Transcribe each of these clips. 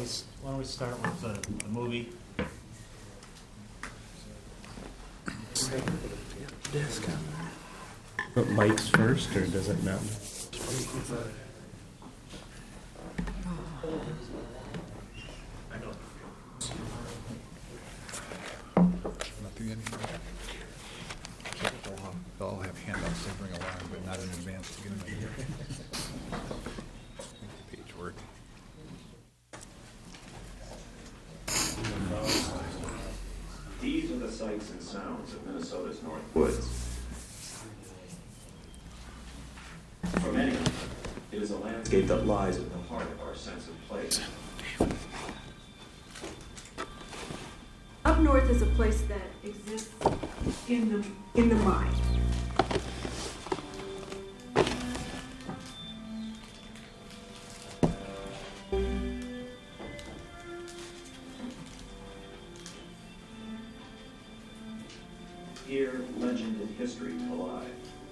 don't we start with the movie? Put mics first, or does it matter? They'll all have handouts they bring along, but not in advance to get them in here. Make the page work. These are the sights and sounds of Minnesota's North Woods. For many, it is a landscape that lies at the heart of our sense of place. Up north is a place that exists in the mind. Here, legend and history collide.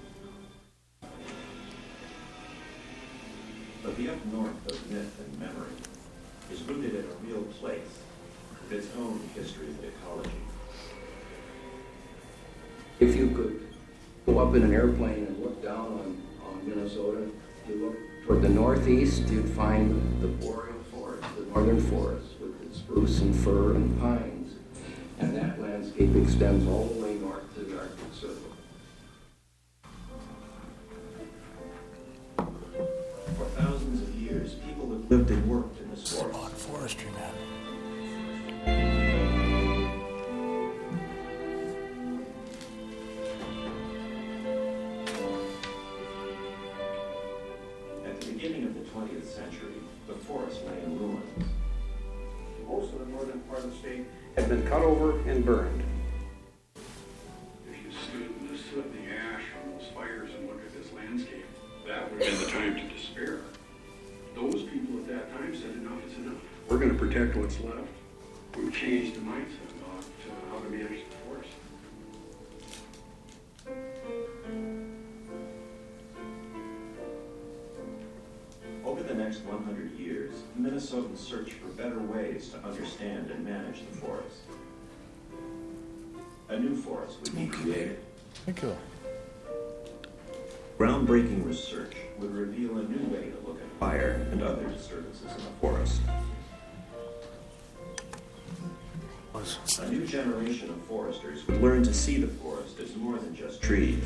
But the up north of myth and memory is rooted in a real place with its own history and ecology. If you could go up in an airplane and look down on Minnesota, you look toward the northeast, you'd find the boreal forest, the northern forest, with its spruce and fir and pines. And that landscape extends all the way north to the Arctic Circle. For thousands of years, people have lived and worked in this forest. Forestry, man. At the beginning of the 20th century, the forest lay in ruins. Most of the northern part of the state had been cut over and burned. If you stood in the soot and the ash from those fires and look at this landscape, that would have been the time to despair. Those people at that time said enough is enough. We're going to protect what's left. We've changed the mindset about how to manage the forest. Over the next 100 years, Minnesotans searched for better ways to understand and manage the forest. A new forest would be created. Thank you. Groundbreaking research would reveal a new way to look at fire and other disturbances in the forest. A new generation of foresters would learn to see the forest as more than just trees.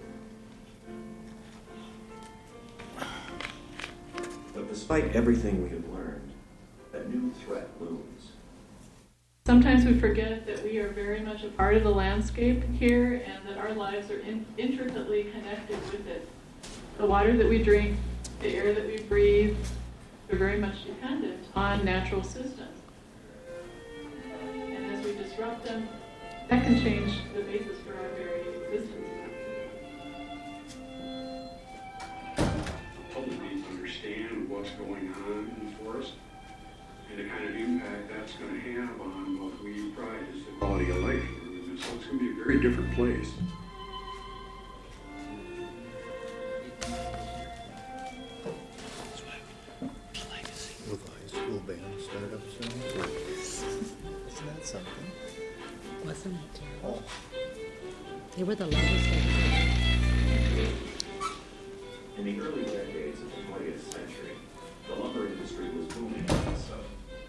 But despite everything we have learned, a new threat looms. Sometimes we forget that we are very much a part of the landscape here and that our lives are intricately connected with it. The water that we drink, the air that we breathe, are very much dependent on natural systems. And as we disrupt them, that can change the basis for our very existence. The public needs to understand what's going on in the forest and the kind of impact that's going to have on what we pride as the quality of life. So it's going to be a very different place. With a high school band startup soon. Isn't that something? Wasn't it terrible? They were the longest In the early decades of the 20th century, the lumber industry was booming in Minnesota.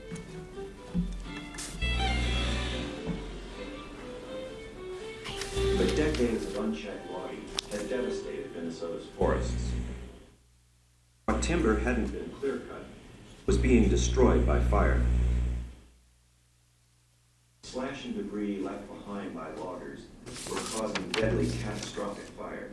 But decades of unchecked logging had devastated Minnesota's forests. What timber hadn't been clear-cut was being destroyed by fire. Slash and debris left behind by loggers were causing deadly, catastrophic fires.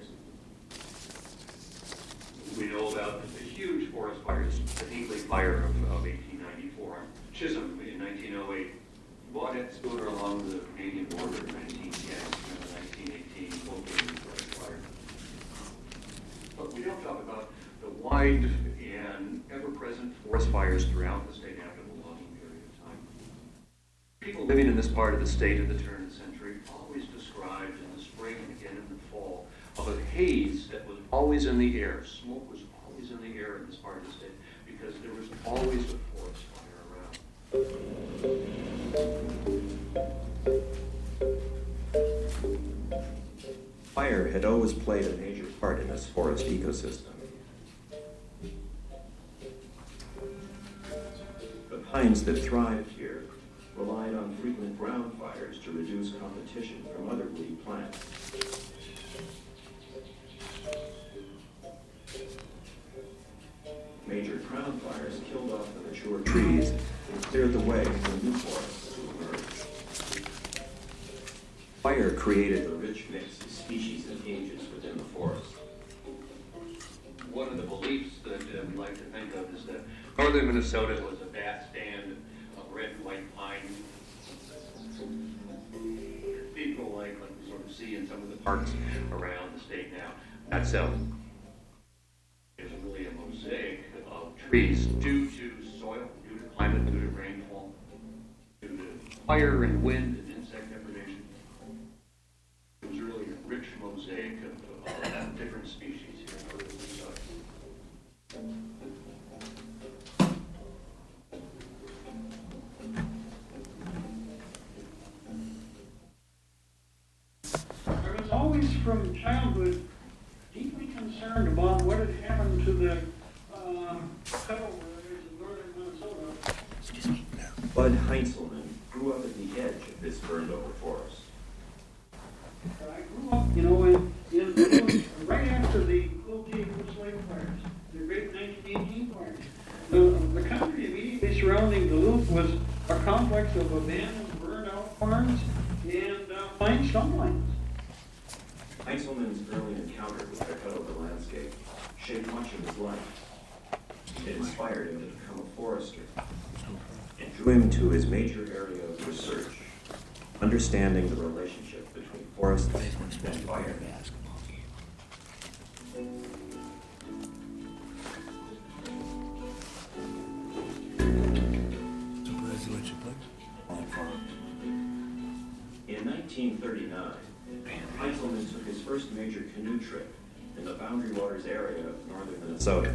We know about the huge forest fires, the Hinkley Fire of 1894, Chisholm in 1908, Baudette Schooner along the Canadian border in 1910, and the 1918 Oakland Forest Fire. But we don't talk about the wide and ever-present forest fires throughout the state after the logging period of time. People living in this part of the state at the turn of the century always described in the spring and again in the fall of a haze that was always in the air. Smoke was always in the air in this part of the state because there was always a forest fire around. Fire had always played a major part in this forest ecosystem. The pines that thrived here relied on frequent ground fires to reduce competition from other woody plants. Major crown fires killed off the mature trees and cleared the way for new forests to emerge. Fire created a rich mix of species and ages within the forest. One of the beliefs that we like to think of is that northern Minnesota was a vast stand of red and white pine. People like we sort of see in some of the parks around the state now. That's is really a mosaic of trees due to soil, due to climate, due to rainfall, due to fire and wind and insect depredation. It was really a rich mosaic of different species here in northern Minnesota. I was always from childhood deeply concerned about what had happened to the federal areas of northern Minnesota. Bud Heinzelman grew up at the edge of this burned-over forest. I grew up, in right after the Cloquet Woods Lake fires, the great 1918 fires. The country immediately surrounding Duluth was a complex of abandoned, burned-out farms and fine stumplands. Heinzelman's early encounter with the cutover landscape shaped much of his life. It inspired him to become a forester and drew him to his major area of research, understanding the relationship between forest and fire. In 1939, Heinzelman took his first major canoe trip in the Boundary Waters area of northern Minnesota.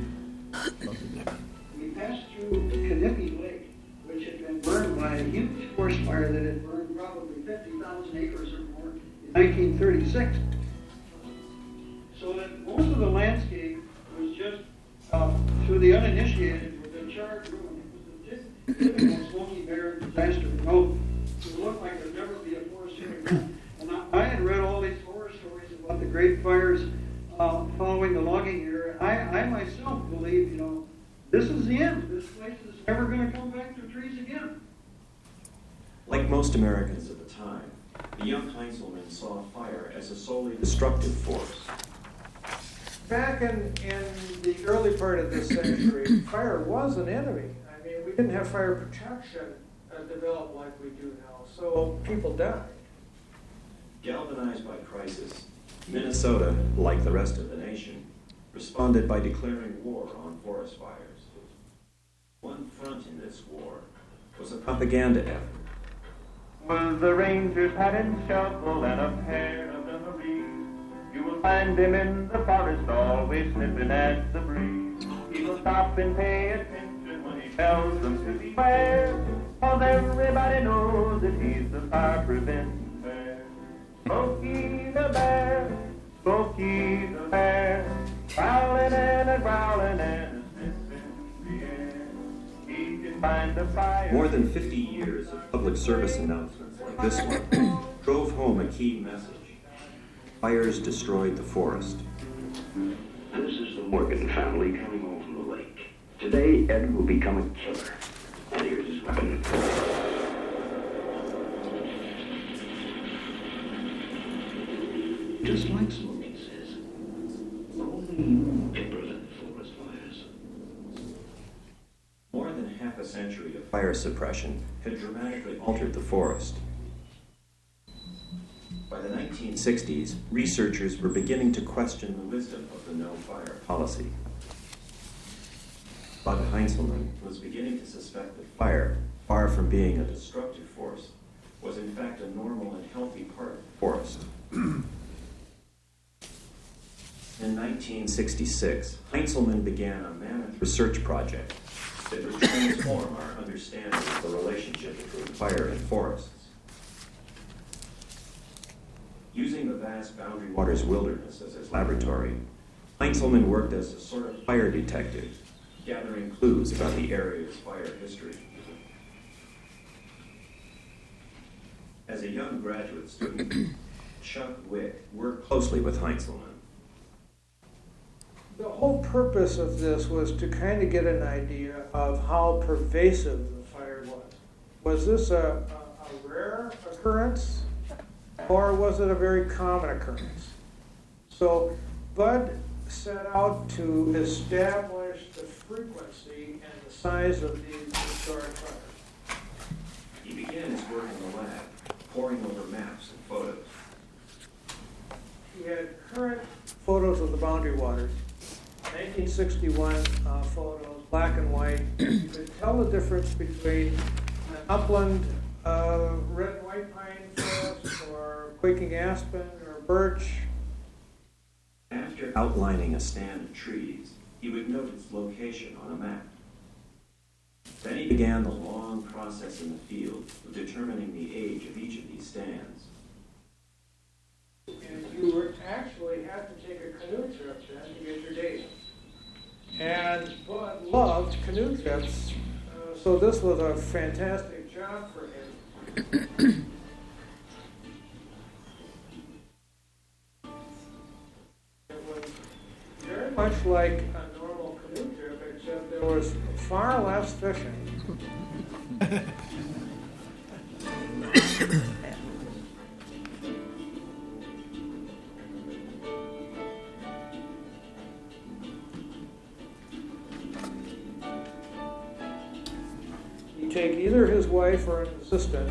We passed through Kanippy Lake, which had been burned by a huge forest fire that had burned probably 50,000 acres or more in 1936. So that most of the landscape was just, through the uninitiated, with a charred ruin. It was a typical Smoky Bear disaster. It looked like there'd never be a forest here again. And I had read all these horror stories about the great fires following the logging era. I myself believe, this is the end. This place is never going to come back to trees again. Like most Americans at the time, the young Heinzelman saw fire as a solely destructive force. Back in the early part of this century, fire was an enemy. I mean, we didn't have fire protection developed like we do now, so people died. Galvanized by crisis, Minnesota, like the rest of the nation, responded by declaring war on forest fires. One front in this war was a propaganda effort. Well, the Rangers had him shovel and a pair of dungarees. You will find him in the forest always sniffing at the breeze. He will stop and pay attention when he tells them to beware, 'cause everybody knows that he's the fire preventer. Smokey the Bear, Smokey the Bear, growling and a growling and a sniffing the air. He can find the fire. More than 50 years of public service announcements like this one drove home a key message. Fires destroyed the forest. This is the Morgan family coming home from the lake. Today, Ed will become a killer. And here's his weapon. Just like Smokey says, only you can prevent forest fires. More than half a century of fire suppression had dramatically altered the forest. By the 1960s, researchers were beginning to question the wisdom of the no-fire policy. Bud Heinzelman was beginning to suspect that fire, far from being a destructive force, was in fact a normal and healthy part of the forest. In 1966, Heinzelman began a mammoth research project that would transform our understanding of the relationship between fire and forests. Using the vast Boundary Waters wilderness as his laboratory, Heinzelman worked as a sort of fire detective, gathering clues about the area's fire history. As a young graduate student, Chuck Wick worked closely with Heinzelman. The whole purpose of this was to kind of get an idea of how pervasive the fire was. Was this a rare occurrence, or was it a very common occurrence? So Bud set out to establish the frequency and the size of these historic fires. He began his work in the lab, poring over maps and photos. He had current photos of the Boundary Waters, 1961 photos, black and white. You could tell the difference between an upland red and white pine forest or quaking aspen or birch. After outlining a stand of trees, he would note its location on a map. Then he began the long process in the field of determining the age of each of these stands. And you actually had to take a canoe trip then to get your data. And Bud loved canoe trips, so this was a fantastic job for him. It was very much like a normal canoe trip, except there was far less fishing. You take either his wife or an assistant.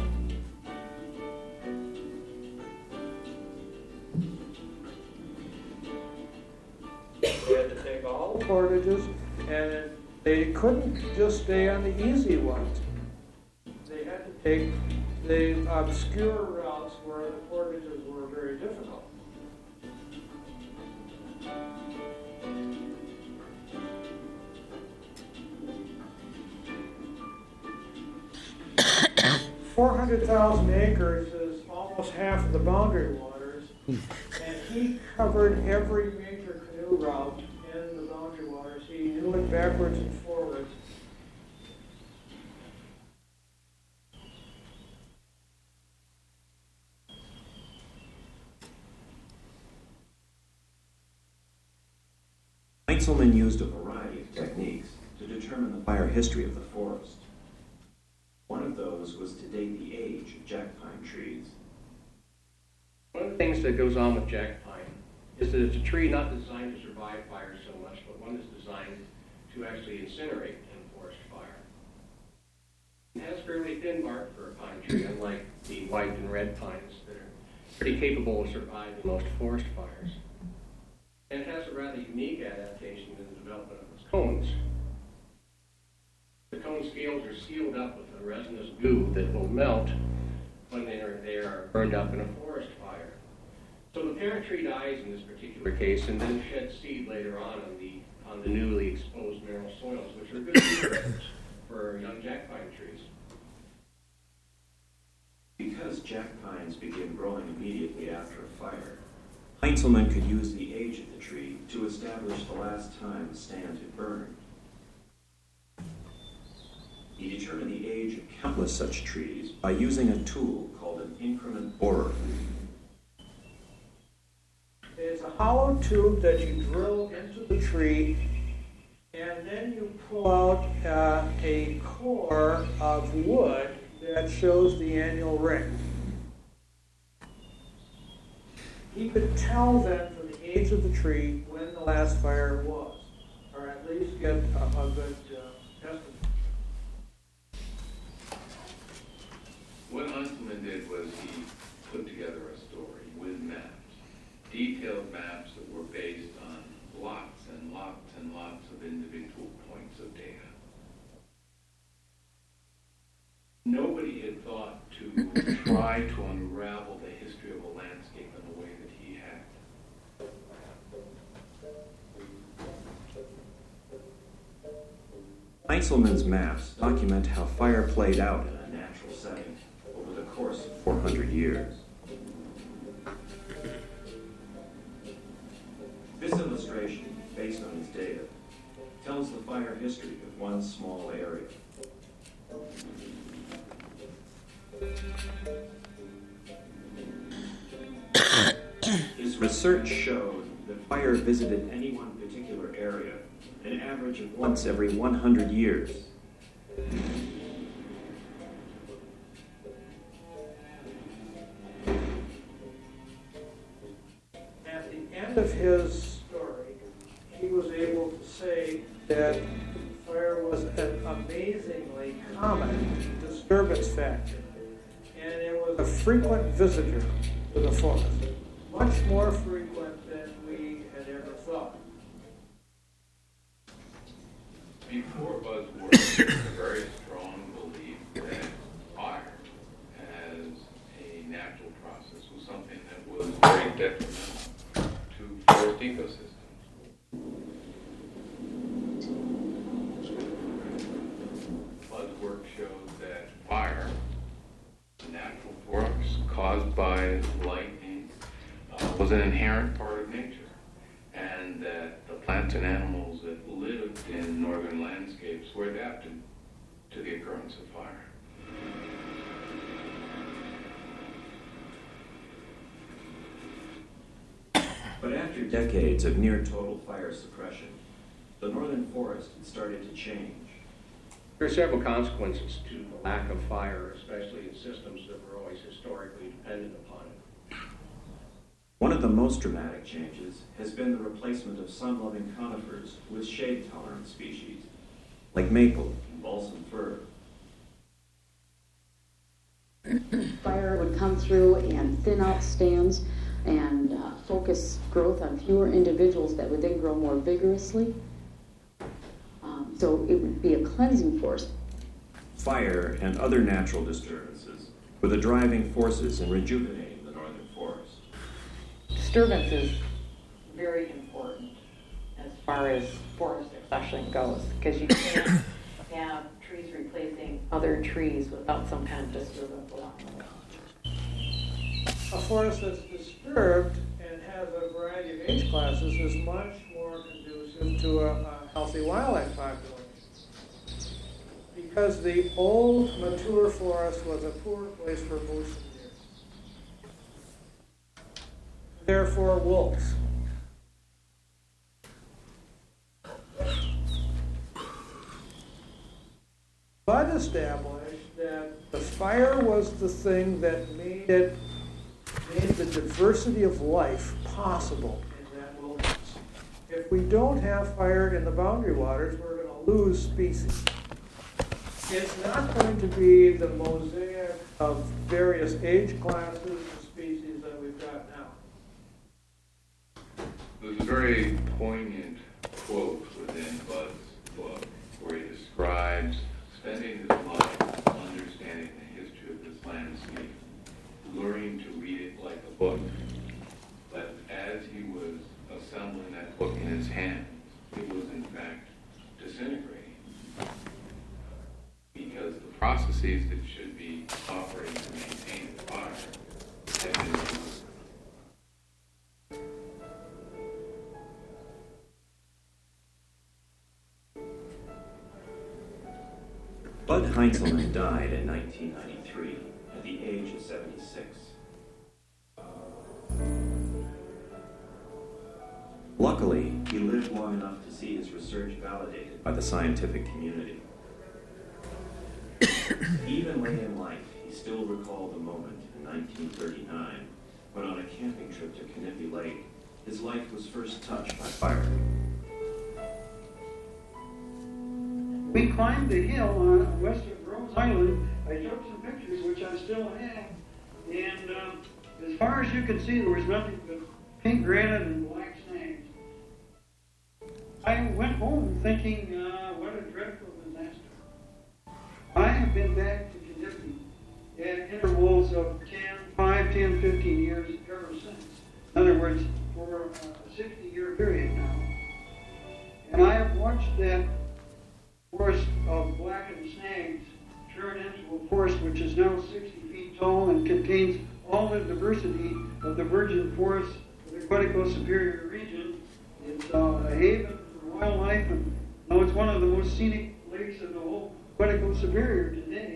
They had to take all the portages, and they couldn't just stay on the easy ones. They had to take the obscure routes where the portages were very difficult. $400,000 acres is almost half of the Boundary Waters, and he covered every major canoe route in the Boundary Waters. He knew it backwards and forwards. Heinzelman used a variety of techniques to determine the fire history of the forest. One of those was to date the age of jack pine trees. One of the things that goes on with jack pine is that it's a tree not designed to survive fire so much, but one that's designed to actually incinerate in a forest fire. It has fairly thin bark for a pine tree, unlike the white and red pines that are pretty capable of surviving most forest fires. And it has a rather unique adaptation in the development of its cones. The cone scales are sealed up with a resinous goo that will melt when they are burned up in a forest fire. So the parent tree dies in this particular case and then sheds seed later on the newly exposed mineral soils, which are good nutrients for young jack pine trees. Because jack pines begin growing immediately after a fire, Heinzelman could use the age of the tree to establish the last time the stand had burned. He determined the age of countless such trees by using a tool called an increment borer. It's a hollow tube that you drill into the tree, and then you pull out a core of wood that shows the annual ring. He could tell then from the age of the tree when the last fire was, or at least get a good estimate. What Heinzelman did was he put together a story with maps, detailed maps that were based on lots and lots and lots of individual points of data. Nobody had thought to try to unravel the history of a landscape in the way that he had. Heinzelman's maps document how fire played out in a natural setting over the course of 400 years. tells the fire history of one small area. His research showed that fire visited any one particular area an average of once every 100 years. At the end of his story, he was able to say that fire was an amazingly common disturbance factor, and it was a frequent visitor to the forest, much more frequent than we had ever thought. Before Buzzworth, there was a very strong belief that fire as a natural process was something that was very detrimental to forest ecosystems. Buzzworth shows that fire, the natural force caused by lightning, was an inherent part of nature, and that the plants and animals that lived in northern landscapes were adapted to the occurrence of fire. But after decades of near total fire suppression, the northern forest had started to change. There are several consequences to the lack of fire, especially in systems that were always historically dependent upon it. One of the most dramatic changes has been the replacement of sun-loving conifers with shade-tolerant species, like maple and balsam fir. Fire would come through and thin out stands and focus growth on fewer individuals that would then grow more vigorously. So it would be a cleansing force. Fire and other natural disturbances were the driving forces in rejuvenating the northern forest. Disturbance is very important as far as forest succession goes, because you can't have trees replacing other trees without some kind of disturbance along the way. A forest that's disturbed and has a variety of age classes is much more conducive to a healthy wildlife population. Because the old, mature forest was a poor place for moose and deer. Therefore, wolves. Bud established that the fire was the thing that made the diversity of life possible in that wilderness. If we don't have fire in the boundary waters, we're going to lose species. It's not going to be the mosaic of various age classes and species that we've got now. There's a very poignant quote within Bud's book where he describes spending his life understanding the history of this landscape, learning to read it like a book. But as he was assembling that book in his hands, it was in fact disintegrating. Because the processes that should be operating to maintain the fire have been removed. Bud Heinzelman died in 1993 at the age of 76. Luckily, he lived long enough to see his research validated by the scientific community. Even late in life, he still recalled the moment in 1939 when on a camping trip to Knippy Lake, his life was first touched by fire. We climbed the hill on west of Rose Island. I took some pictures, which I still have. And as far as you could see, there was nothing but pink granite and black snags. I went home thinking, what a dreadful disaster. I have been back to Knippy at intervals of 5, 10, 15 years ever since. In other words, for a 60-year period now. And I have watched that forest of blackened snags turn into a forest which is now 60 feet tall and contains all the diversity of the virgin forest of the Quetico Superior region. It's a haven for wildlife and Now, it's one of the most scenic lakes in the whole Quetico Superior today.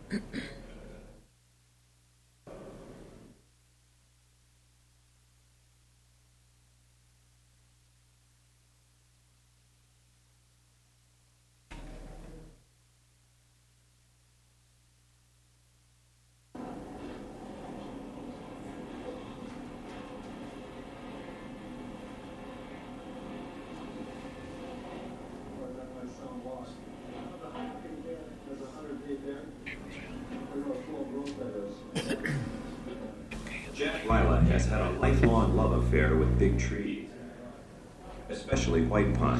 Jack Lila has had a lifelong love affair with big trees, especially white pine.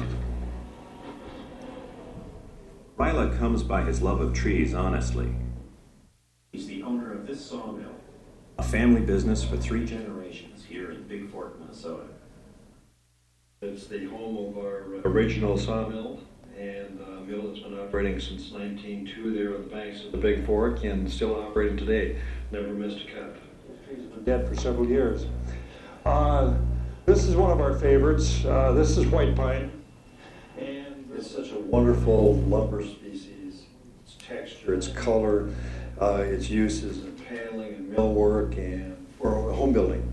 Lila comes by his love of trees honestly. He's the owner of this sawmill, a family business for 3 generations here in Big Fork, Minnesota. It's the home of our original sawmill, and a mill that's been operating since 1902 there on the banks of the Big Fork, and still operating today. Never missed a cut. Trees have been dead for several years. This is one of our favorites. This is white pine, and it's such a wonderful lumber species. Its texture, its color, its uses in paneling and millwork and for home building.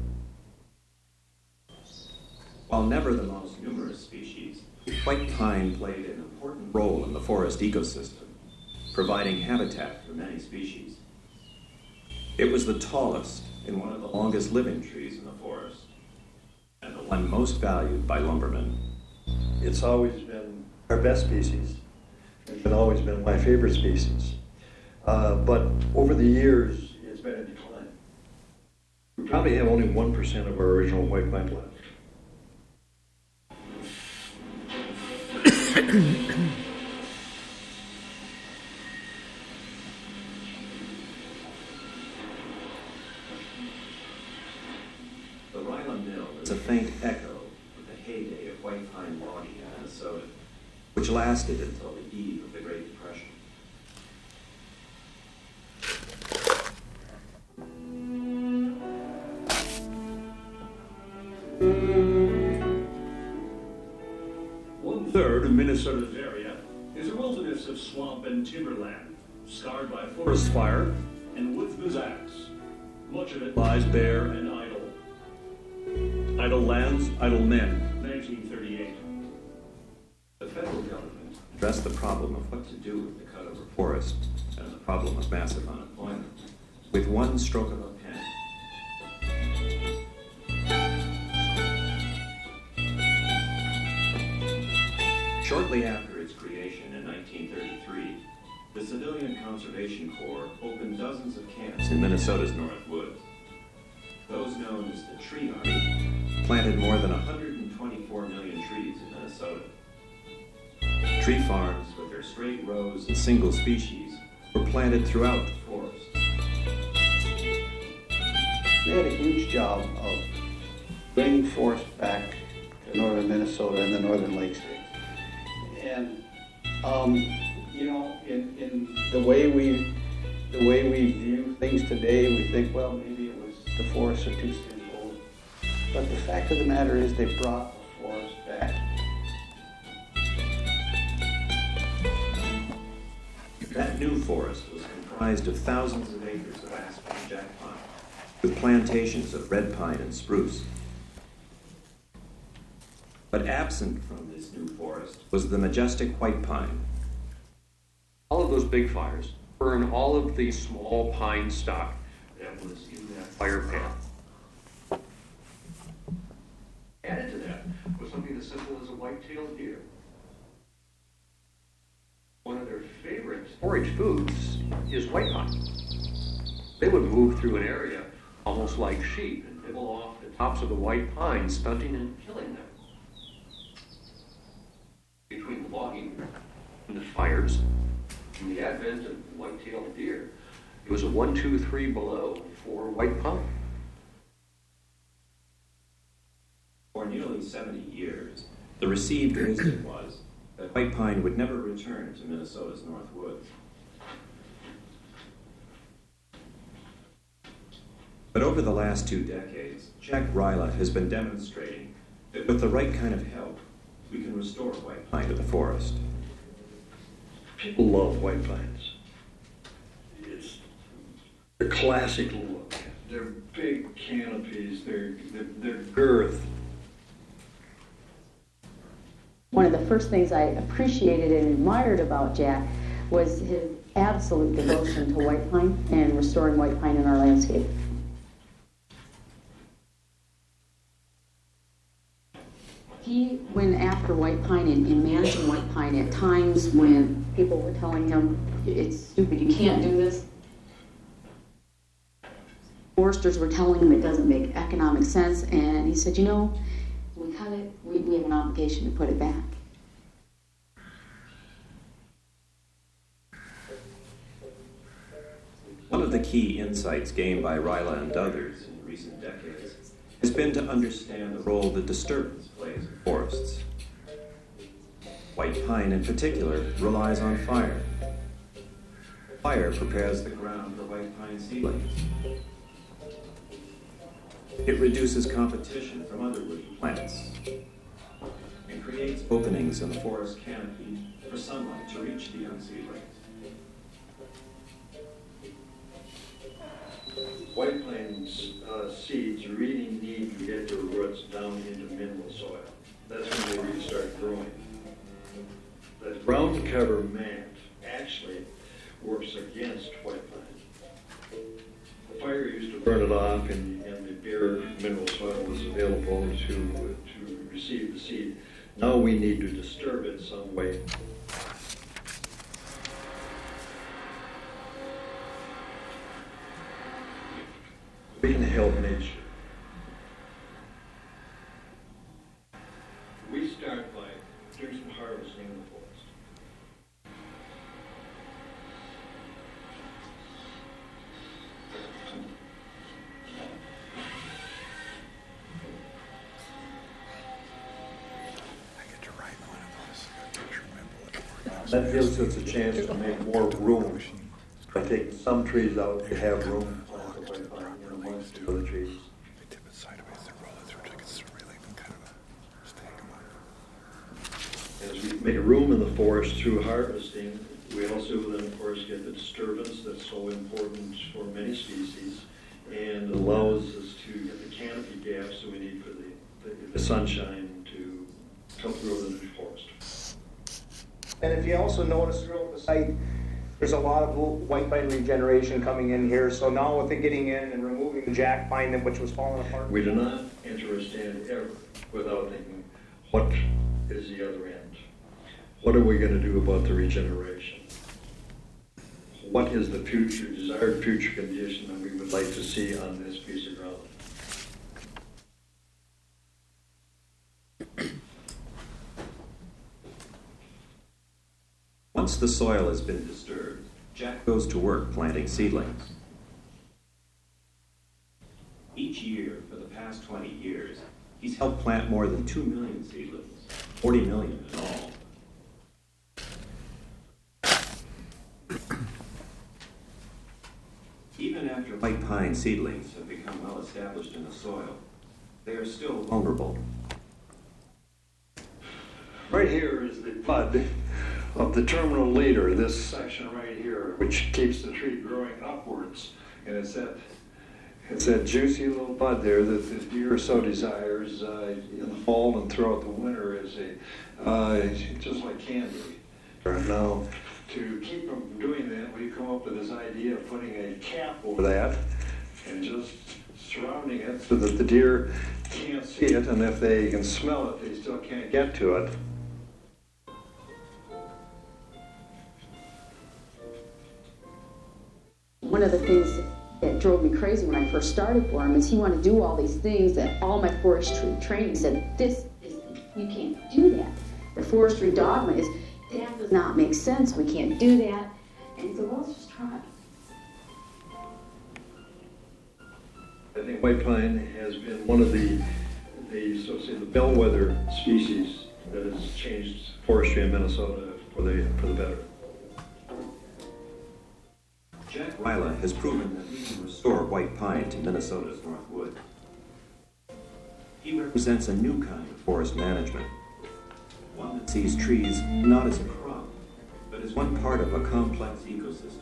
While never the most numerous species, white pine played an important role in the forest ecosystem, providing habitat for many species. It was the tallest and one of the longest living trees in the forest, and the one most valued by lumbermen. It's always been our best species. It's always been my favorite species. But over the years, it's been in decline. We probably have only 1% of our original white pine left. The Ryla Mill is a faint echo of the heyday of white pine logging in Minnesota, which lasted until the eve of the Great Depression. One-third of Minnesota's area is a wilderness of swamp and timberland, scarred by forest fire and woodsman's axe. Much of it lies bare and idle. Idle lands, idle men, 1938. The federal government addressed the problem of what to do with the cut-over forest and the problem of massive unemployment with one stroke of a pen. Shortly after its creation in 1933, the Civilian Conservation Corps opened dozens of camps in Minnesota's North Woods. Those known as the Tree Army planted more than 124 million trees in Minnesota. Tree farms with their straight rows and single species were planted throughout the forest. We had a huge job of bringing forest back to northern Minnesota and the northern Lake States. And you know, in the way we view things today, we think, well, maybe it was the forests are too simple. But the fact of the matter is, they brought the forest back. That new forest was comprised of thousands of acres of aspen and jack pine, with plantations of red pine and spruce. But absent from this new forest was the majestic white pine. All of those big fires burn all of the small pine stock that was in that fire path. Added to that was something as simple as a white-tailed deer. One of their favorite forage foods is white pine. They would move through an area almost like sheep and nibble off the tops of the white pine, stunting and killing them. Between the logging and the fires and the advent of white-tailed deer, it was a 1, 2, 3 below for white pine. For nearly 70 years, the received wisdom was that white pine would never return to Minnesota's North Woods. But over the last 2 decades, Jack Ryla has been demonstrating that with the right kind of help, we can can restore white pine to the forest. People love white pines. It's a classic look. They're big canopies, their girth. One of the first things I appreciated and admired about Jack was his absolute devotion to white pine and restoring white pine in our landscape. He went after white pine and managing white pine at times when people were telling him, it's stupid, you can't do this. Foresters were telling him it doesn't make economic sense, and he said, you know, we cut it, we have an obligation to put it back. One of the key insights gained by Ryla and others in recent decades has been to understand the role that disturbance plays in forests. White pine in particular relies on fire. Fire prepares the ground for white pine seedlings. It reduces competition from other woody plants and creates openings in the forest canopy for sunlight to reach the young seedlings. White pine's seeds really need to get their roots down into mineral soil. That's when they really start growing. That ground cover mat actually works against white pine. The fire used to burn it off, and the bare mineral soil was available to receive the seed. Now we need to disturb it some way. We can help nature. We start by doing some harvesting in the forest. That gives us a chance to make more room. By taking some trees out, you have room. Other trees. They tip it sideways and roll it through, which gets really kind of a As we make room in the forest through harvesting, we also then, of course, get the disturbance that's so important for many species and allows us to get the canopy gaps that we need for the sunshine to come through the new forest. And if you also notice throughout the site, there's a lot of white pine regeneration coming in here. So now with it getting in and removing the jack pine, which was falling apart. We do not enter a stand ever without thinking, what is the other end? What are we going to do about the regeneration? What is the future, desired future condition that we would like to see on this piece of ground? Once the soil has been disturbed, Jack goes to work planting seedlings. Each year for the past 20 years, he's helped plant more than 2 million seedlings, 40 million in all. Even after white pine seedlings have become well established in the soil, they are still vulnerable. Right here is the bud of the terminal leader, this section right here, which keeps the tree growing upwards. And it's that juicy little bud there that the deer so desires in the fall and throughout the winter as just like candy. Now, to keep from doing that, we come up with this idea of putting a cap over that and just surrounding it so that the deer can't see it, and if they can smell it, they still can't get to it. One of the things that drove me crazy when I first started for him is he wanted to do all these things that all my forestry training said, you can't do that. The forestry dogma is, that does not make sense, we can't do that. And he said, well, let's just try. I think white pine has been one of the so to say, the bellwether species that has changed forestry in Minnesota for the better. Jack Ryla has proven that he can restore white pine to Minnesota's North Woods. He represents a new kind of forest management, one that sees trees not as a crop, but as one part of a complex ecosystem.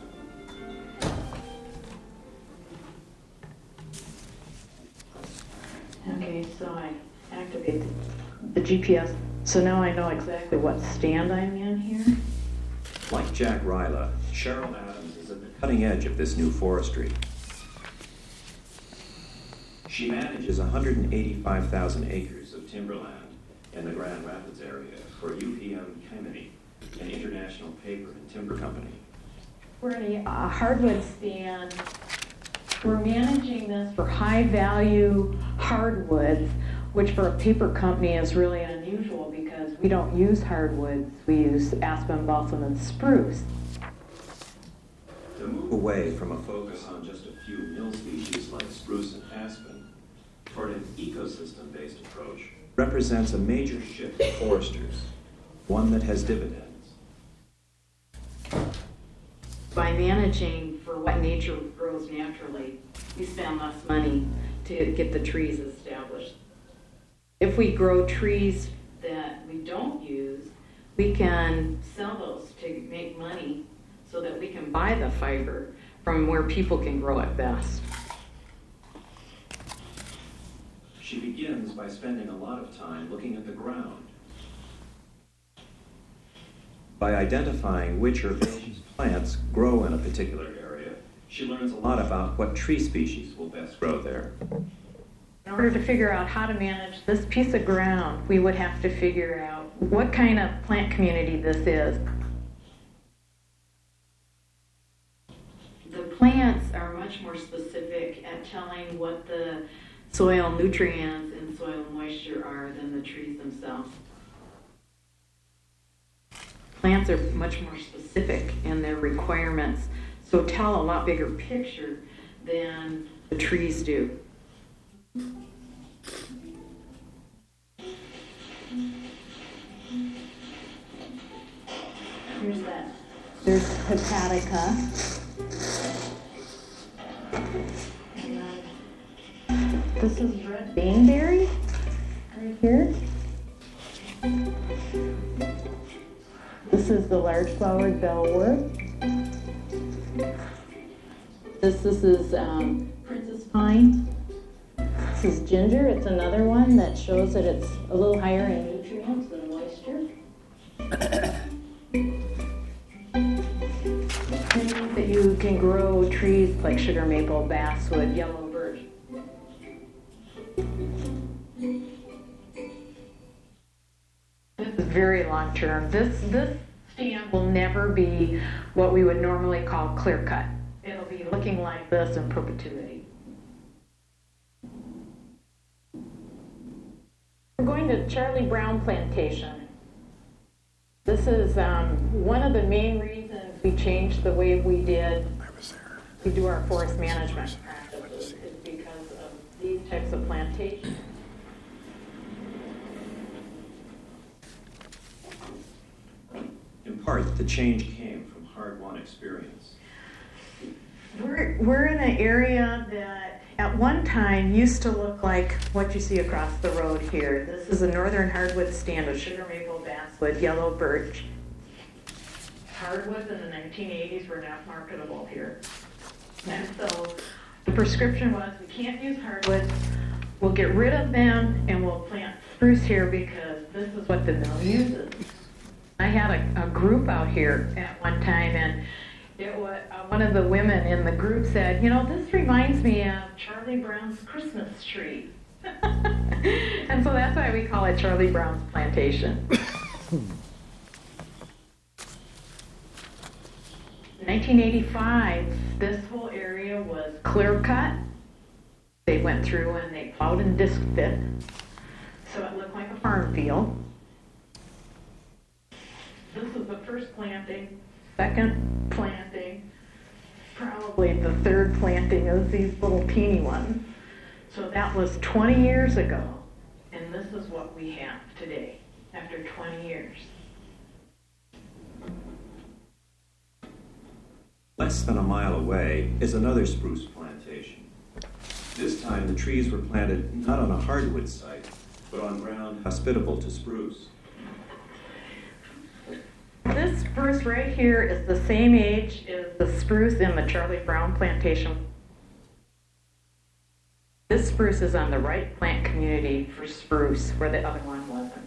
Okay, so I activate the GPS. So now I know exactly what stand I'm in here. Like Jack Ryla, Cheryl Adams is at the cutting edge of this new forestry. She manages 185,000 acres of timberland in the Grand Rapids area for UPM Kemeny, an international paper and timber company. We're in a hardwood stand. We're managing this for high-value hardwoods, which for a paper company is really unusual because we don't use hardwoods. We use aspen, balsam, and spruce. To move away from a focus on just a few mill species like spruce and aspen toward an ecosystem-based approach represents a major shift for foresters, one that has dividends. By managing for what nature grows naturally, we spend less money to get the trees established. If we grow trees that we don't use, we can sell those to make money so that we can buy the fiber from where people can grow it best. She begins by spending a lot of time looking at the ground. By identifying which herbaceous plants grow in a particular area, she learns a lot about what tree species will best grow there. In order to figure out how to manage this piece of ground, we would have to figure out what kind of plant community this is. The plants are much more specific at telling what the soil nutrients and soil moisture are than the trees themselves. Plants are much more specific in their requirements, so tell a lot bigger picture than the trees do. Here's that. There's hepatica. This is red baneberry right here. This is the large-flowered bellwort. This is princess pine. This is ginger. It's another one that shows that it's a little higher in nutrients and moisture. And that you can grow trees like sugar maple, basswood, yellow birch. This is very long term. This stand will never be what we would normally call clear cut. It'll be looking like this in perpetuity. We're going to Charlie Brown Plantation. This is one of the main reasons we changed the way we do our forest management practices is because of these types of plantations. In part, the change came from hard-won experience. We're in an area that at one time used to look like what you see across the road here. This is a northern hardwood stand of sugar maple, basswood, yellow birch. Hardwoods in the 1980s were not marketable here. And so the prescription was we can't use hardwoods, we'll get rid of them and we'll plant spruce here because this is what the mill uses. I had a group out here at one time, and it was, one of the women in the group said, you know, this reminds me of Charlie Brown's Christmas tree. And so that's why we call it Charlie Brown's Plantation. In 1985, this whole area was clear cut. They went through and they plowed and disc fit, so it looked like a farm field. This is the first planting, second planting, probably the third planting is these little teeny ones. So that was 20 years ago, and this is what we have today, after 20 years. Less than a mile away is another spruce plantation. This time the trees were planted not on a hardwood site, but on ground hospitable to spruce. This spruce right here is the same age as the spruce in the Charlie Brown plantation. This spruce is on the right plant community for spruce, where the other one wasn't.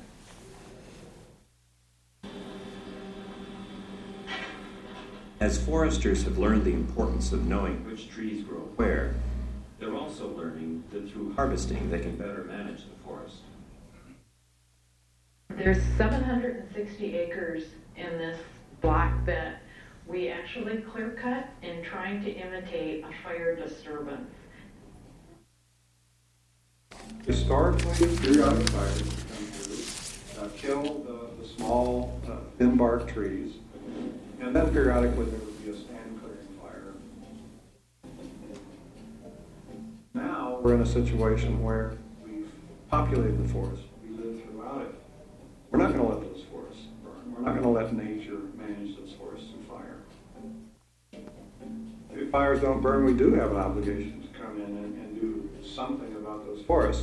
As foresters have learned the importance of knowing which trees grow where, they're also learning that through harvesting they can better manage the forest. There's 760 acres in this block that we actually clear cut in trying to imitate a fire disturbance. Historically, periodic fires come through, kill the small, thin bark trees, and then periodically there would be a stand clearing fire. Now we're in a situation where we've populated the forest, we live throughout it. We're not going to let those forests burn. We're not going to let nature manage those forests through fire. If fires don't burn, we do have an obligation to come in and do something about those forests.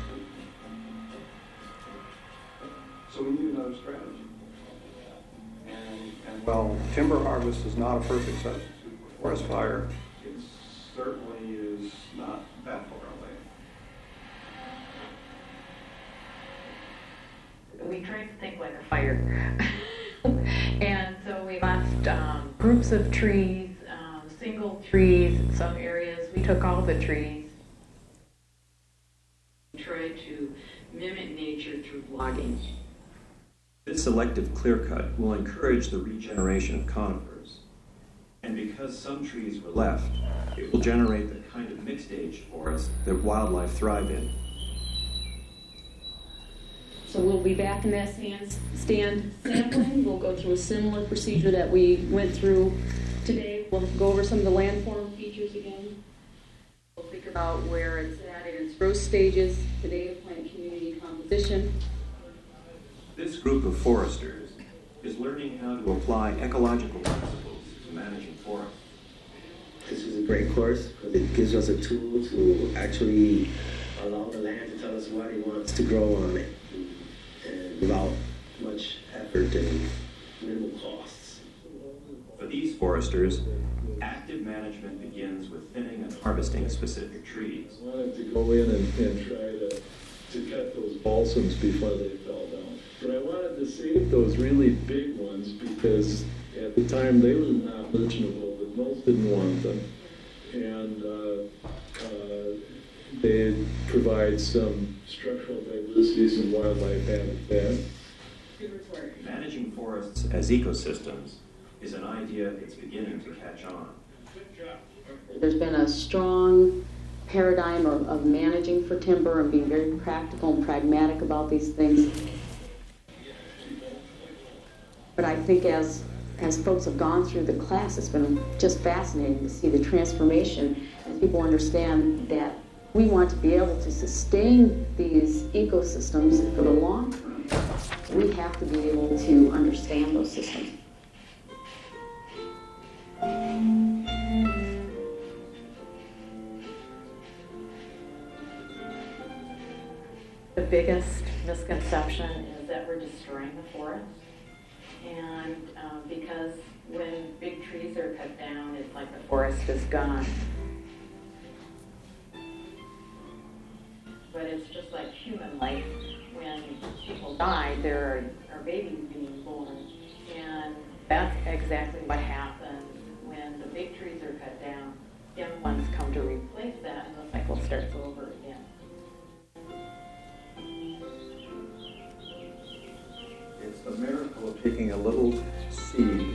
So we need another strategy. And while timber harvest is not a perfect substitute for forest fire, it certainly is not that far away. We tried to think like a fire. And so we left groups of trees, single trees in some areas. We took all the trees. We tried to mimic nature through logging. This selective clear cut will encourage the regeneration of conifers. And because some trees were left, it will generate the kind of mixed-age forest that wildlife thrive in. So we'll be back in that stand sampling. We'll go through a similar procedure that we went through today. We'll go over some of the landform features again. We'll think about where it's at in its growth stages, the native plant community composition. This group of foresters is learning how to apply ecological principles to managing forests. This is a great course because it gives us a tool to actually allow the land to tell us what it wants to grow on it, and without much effort and minimal costs. For these foresters, active management begins with thinning and harvesting specific trees. I wanted to go in and try to cut those balsams before they fell down. But I wanted to save those really big ones because at the time they were not merchantable, but most didn't want them. And they provide some structural diversity, some wildlife habitat. Managing forests as ecosystems is an idea that's beginning to catch on. There's been a strong paradigm of managing for timber and being very practical and pragmatic about these things. But I think as folks have gone through the class, it's been just fascinating to see the transformation as people understand that we want to be able to sustain these ecosystems for the long term. We have to be able to understand those systems. The biggest misconception is that we're destroying the forest. And because when big trees are cut down, it's like the forest is gone. But it's just like human life. When people die, there are babies being born. And that's exactly what happens when the big trees are cut down. Young ones come to replace that, and the cycle starts over again. It's a miracle of taking a little seed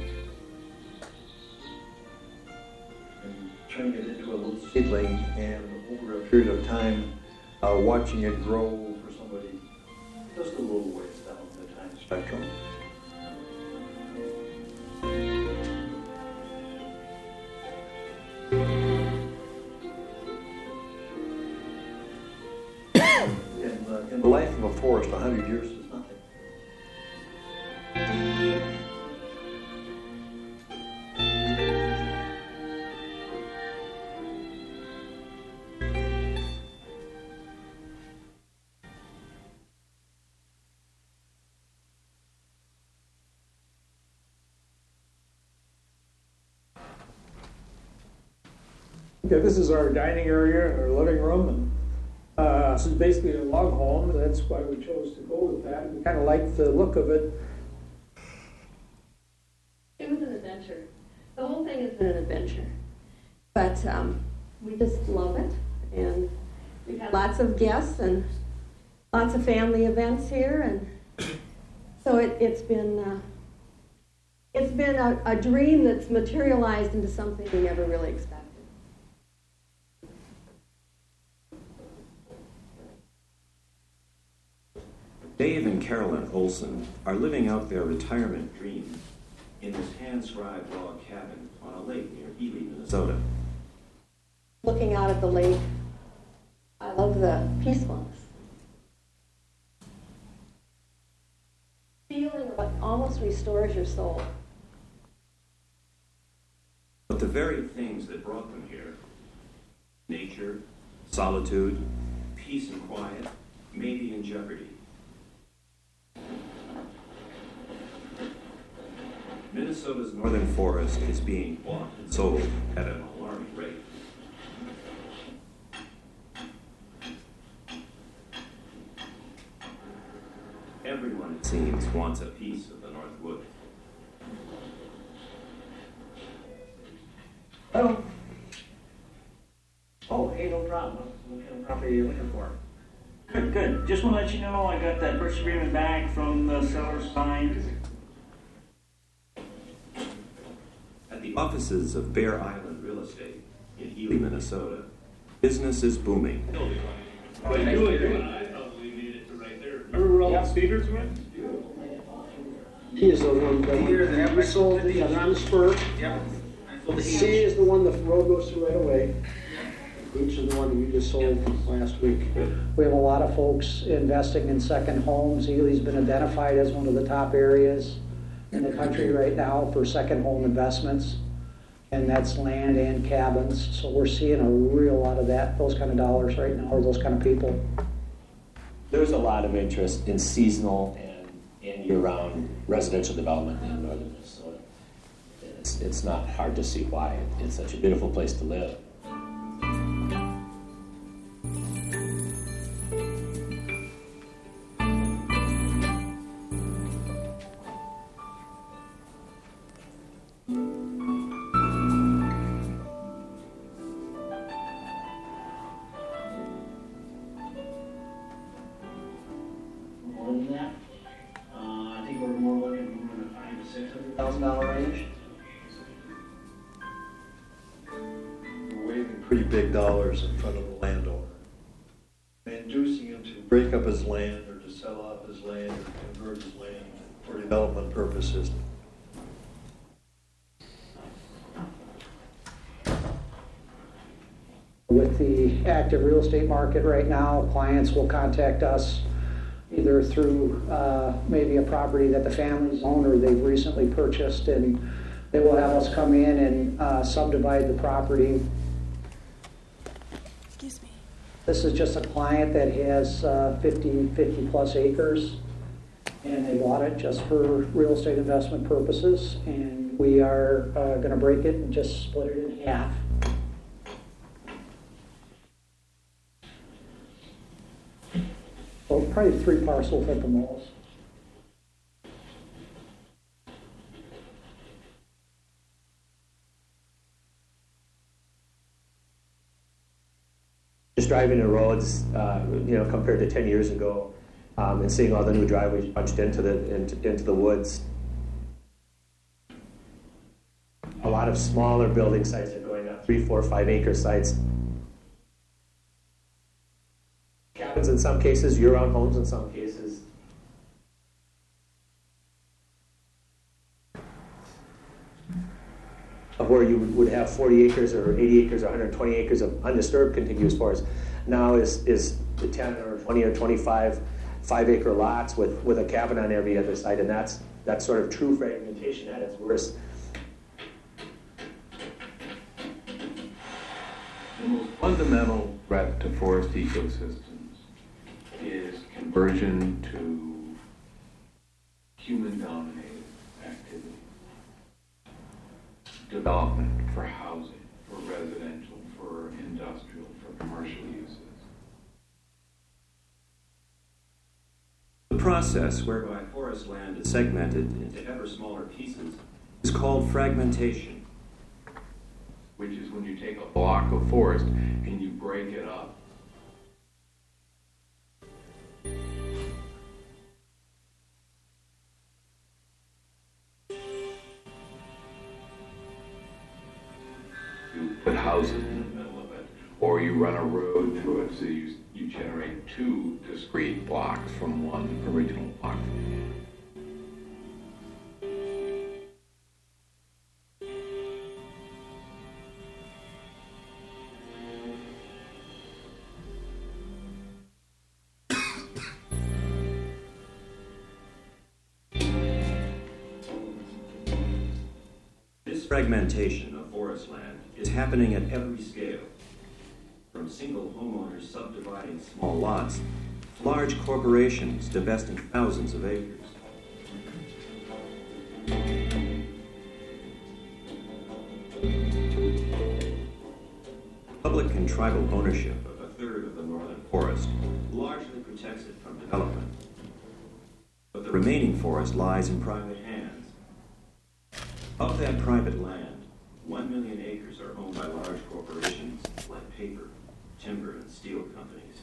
and turning it into a little seedling, and over a period of time, watching it grow for somebody just a little ways down the time spectrum. In the life of a forest, 100 years is nothing. Okay, this is our dining area and our living room, and this is basically a log home. That's why we chose to go with that. We kind of like the look of it. It was an adventure. The whole thing has been an adventure. But we just love it, and we've had lots of guests and lots of family events here, and so it's been a dream that's materialized into something we never really expected. Dave and Carolyn Olson are living out their retirement dream in this hand-scribed log cabin on a lake near Ely, Minnesota. Looking out at the lake, I love the peacefulness. Feeling what almost restores your soul. But the very things that brought them here, nature, solitude, peace and quiet, may be in jeopardy. Minnesota's northern forest is being bought and sold at an alarming rate. Everyone, it seems, wants a piece of the North Woods. Hello. Oh, hey, no problem. What kind of property are you looking for? Good, good. Just want to let you know I got that purchase agreement back from the seller signed. At the offices of Bear Island Real Estate in Ely, Minnesota, business is booming. But you and I probably made it to right there. Remember where all the speeders went? He is the one that we sold on the spur. Yep. C is the one the road goes through right away. H is the one that you just sold last week. We have a lot of folks investing in second homes. Ely's been identified as one of the top areas in the country right now for second home investments, and that's land and cabins. So we're seeing a real lot of that, those kind of dollars right now, or those kind of people. There's a lot of interest in seasonal and year-round residential development in northern Minnesota. It's not hard to see why. It's such a beautiful place to live. More than that. I think we're more looking in the $500,000 to $600,000 range. We're waving pretty big dollars in front of the landowner, inducing him to break up his land or to sell off his land or convert his land for development purposes. With the active real estate market right now, clients will contact us either through maybe a property that the families own or they've recently purchased, and they will have us come in and subdivide the property. Excuse me. This is just a client that has 50 plus acres, and they bought it just for real estate investment purposes, and we are going to break it and just split it in half. Well, probably 3 parcels at the most. Just driving the roads, compared to 10 years ago, and seeing all the new driveways punched into the woods. A lot of smaller building sites are going up, 3, 4, 5 acre sites. Cabins in some cases, year-round homes in some cases. Of where you would have 40 acres or 80 acres or 120 acres of undisturbed contiguous forest. Now is the 10 or 20 or 25 5-acre lots with a cabin on every other side, and that's sort of true fragmentation at its worst. The most fundamental threat to forest ecosystems is conversion to human-dominated activity. Development for housing, for residential, for process whereby forest land is segmented into ever smaller pieces is called fragmentation. Which is when you take a block of forest and you break it up. You put houses in the middle of it, or you run a road through it, so you generate two discrete blocks from one original block. This fragmentation of forest land is happening at every scale, from single homeowners subdividing small lots to large corporations divesting thousands of acres. Public and tribal ownership of a third of the northern forest largely protects it from development, but the remaining forest lies in private hands. Of that private land, 1 million acres are owned by large corporations like paper, timber, and steel companies.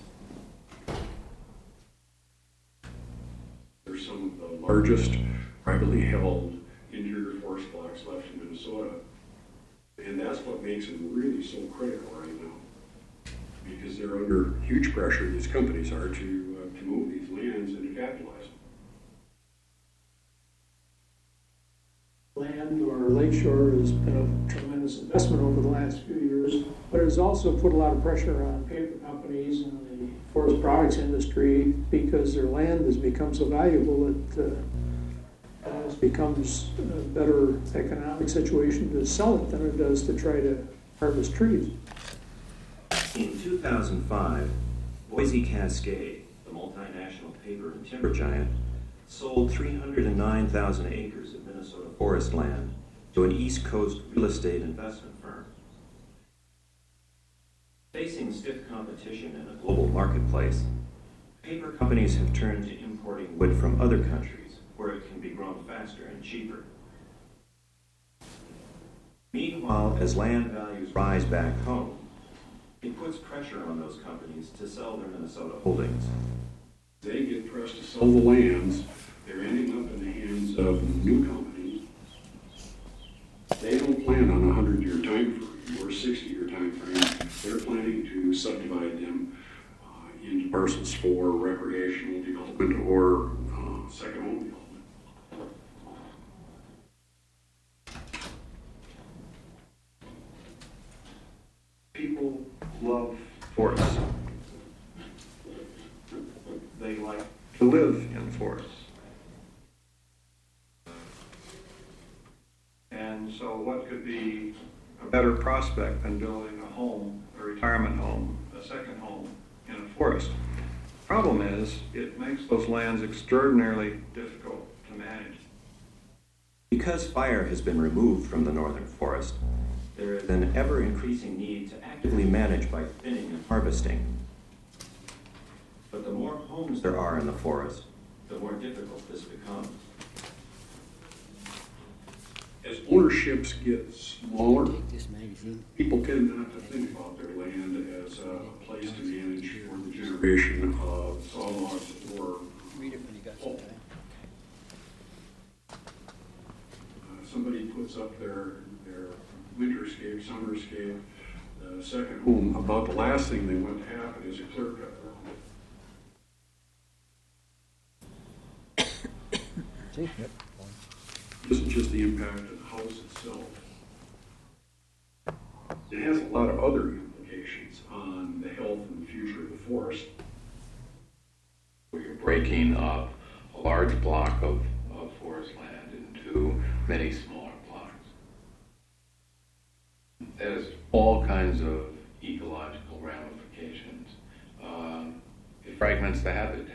They're some of the largest privately held interior forest blocks left in Minnesota. And that's what makes them really so critical right now. Because they're under huge pressure, these companies are, to move these lands and to capitalize them. Land or lakeshore has been a tremendous investment over the last few years, but it has also put a lot of pressure on paper companies and the forest products industry because their land has become so valuable that it becomes a better economic situation to sell it than it does to try to harvest trees. In 2005, Boise Cascade, the multinational paper and timber giant, sold 309,000 acres of Minnesota forest land to an East Coast real estate investment firm. Facing stiff competition in a global marketplace, paper companies have turned to importing wood from other countries where it can be grown faster and cheaper. Meanwhile, as land values rise back home, it puts pressure on those companies to sell their Minnesota holdings. They get pressed to sell the lands. They're ending up in the hands of new companies. They don't plan on a 100-year time frame or a 60-year time frame. They're planning to subdivide them into parcels for recreational development or second home development. People love forests. They like to live in forests. And so what could be a better prospect than building a home, a retirement home, a second home in a forest? Problem is, it makes those lands extraordinarily difficult to manage. Because fire has been removed from the northern forest, there is an ever-increasing need to actively manage by thinning and harvesting. But the more homes there are in the forest, the more difficult this becomes. As ownerships get smaller, people tend not to think about their land as a place to manage for the generation of saw logs or pulp. Somebody puts up their winterscape, summerscape, second home. About the last thing they want to happen is a clear cut. It isn't just the impact of the house itself. It has a lot of other implications on the health and the future of the forest. You're breaking up a large block of forest land into many smaller blocks. That has all kinds of ecological ramifications. It fragments the habitat.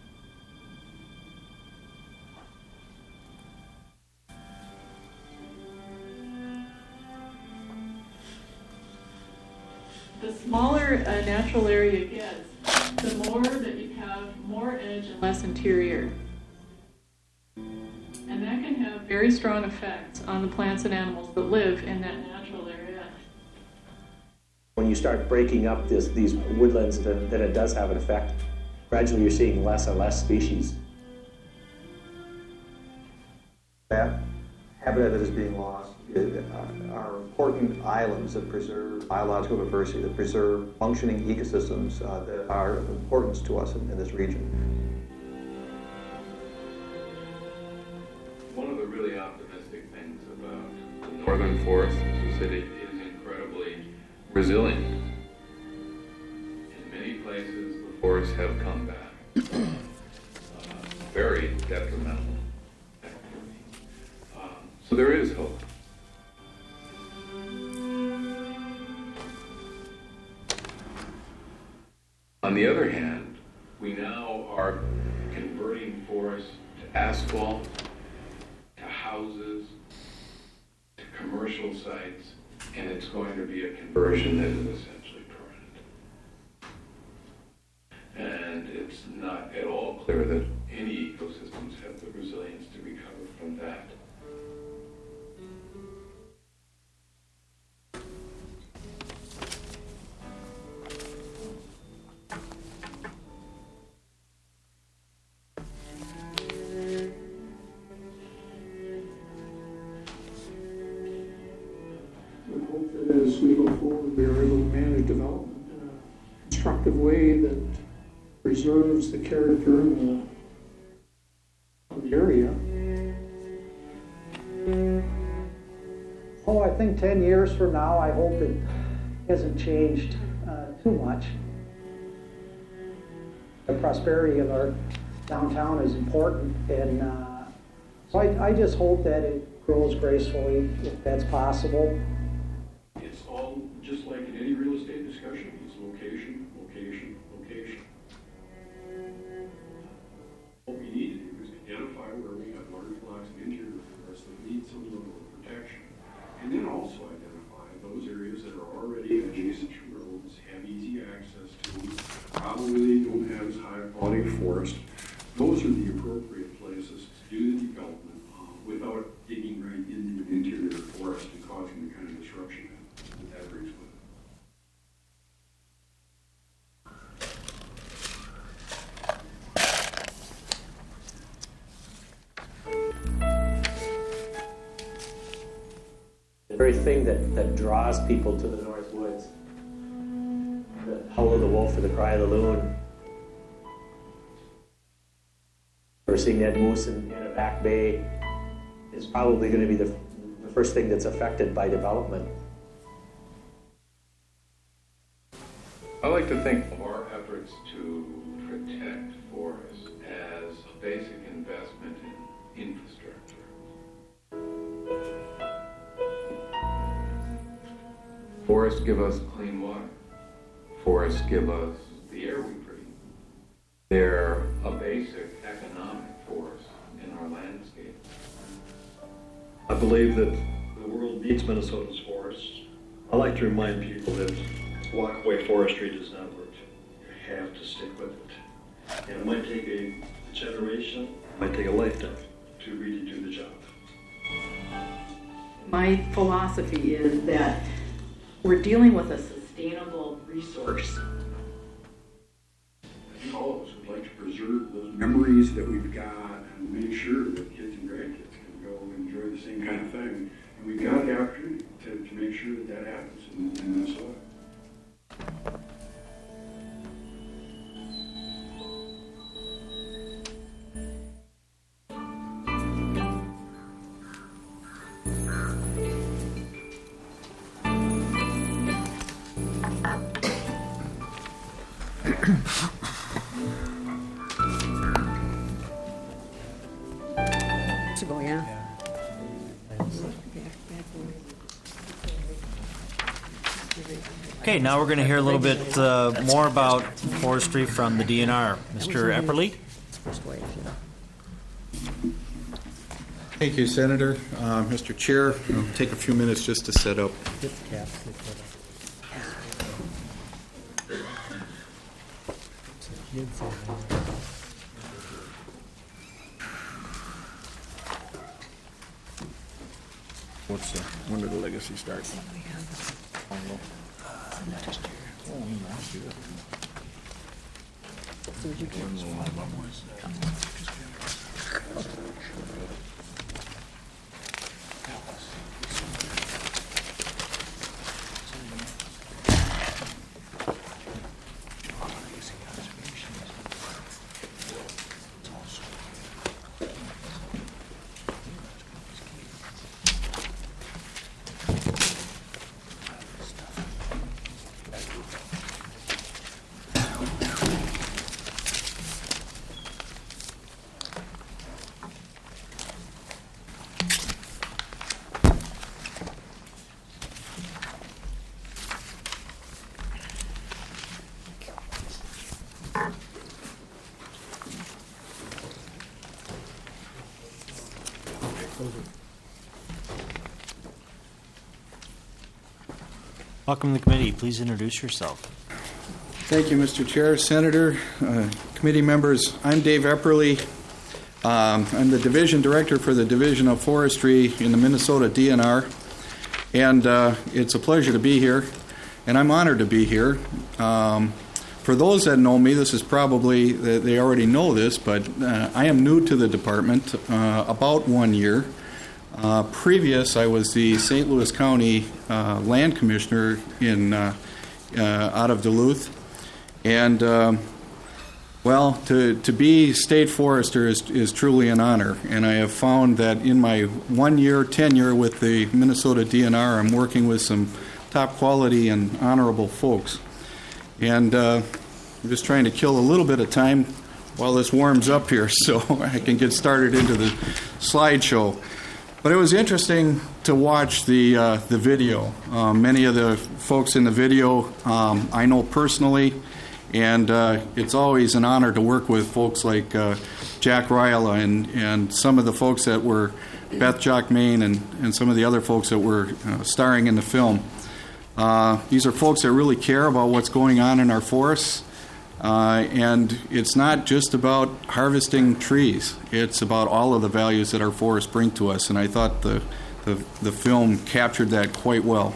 The smaller a natural area gets, the more that you have more edge and less interior. very strong effects on the plants and animals that live in that natural area. When you start breaking up these woodlands, then it does have an effect. Gradually, you're seeing less and less species. That habitat that is being lost are important islands that preserve biological diversity, that preserve functioning ecosystems that are of importance to us in this region. One of the really optimistic things about the northern forest is that it is incredibly resilient. In many places, the forests have come back. Very detrimental. So there is hope. On the other hand, we now are converting forests to asphalt, to houses, to commercial sites, and it's going to be a conversion that is essentially permanent. And it's not at all clear that any ecosystems have the resilience to recover from that. As we go forward, we are able to manage development in a constructive way that preserves the character of the area. Oh, I think 10 years from now, I hope it hasn't changed too much. The prosperity of our downtown is important, and so I just hope that it grows gracefully, if that's possible. It's all just like in any real estate discussion. It's location, location, location. What we need to do is identify where we have large blocks of interior forests that need some level of protection. And then also identify those areas that are already adjacent to roads, have easy access to them, probably don't have as high a quality of forest. Those are the appropriate places to do the development without digging right into an interior forest and causing the kind of disruption that brings with it. The very thing that draws people to the North Woods, the howl of the wolf or the cry of the loon, or seeing that moose in a back bay, is probably going to be the first thing that's affected by development. I like to think of our efforts to protect forests as a basic investment in infrastructure. Forests give us clean water. Forests give us the air we breathe. They're a basic economic force in our landscape. I believe that the world needs Minnesota's forests. I like to remind people that walk-away forestry does not work. You have to stick with it. And it might take a generation, it might take a lifetime to really do the job. My philosophy is that we're dealing with a sustainable resource. I think all of us would like to preserve those memories that we've got and make sure that kids and grandkids can go enjoy the same kind of thing. And we've got the opportunity to make sure that that happens in Minnesota. Okay, now we're going to hear a little bit more about forestry from the DNR. Mr. Epperle? Thank you, Senator. Mr. Chair, I'll take a few minutes just to set up. When did the legacy start? Welcome to the committee. Please introduce yourself. Thank you, Mr. Chair, Senator, committee members. I'm Dave Epperly. I'm the Division Director for the Division of Forestry in the Minnesota DNR, and it's a pleasure to be here, and I'm honored to be here. For those that know me, this is probably, they already know this, but I am new to the department, about 1 year. Previous, I was the St. Louis County Land Commissioner out of Duluth, and to be state forester is truly an honor. And I have found that in my 1 year tenure with the Minnesota DNR, I'm working with some top quality and honorable folks. And I'm just trying to kill a little bit of time while this warms up here, so I can get started into the slideshow. But it was interesting to watch the video. Many of the folks in the video I know personally, and it's always an honor to work with folks like Jack Ryla and some of the folks that were Beth Jock Main and some of the other folks that were starring in the film. These are folks that really care about what's going on in our forests. And it's not just about harvesting trees. It's about all of the values that our forests bring to us. And I thought the film captured that quite well.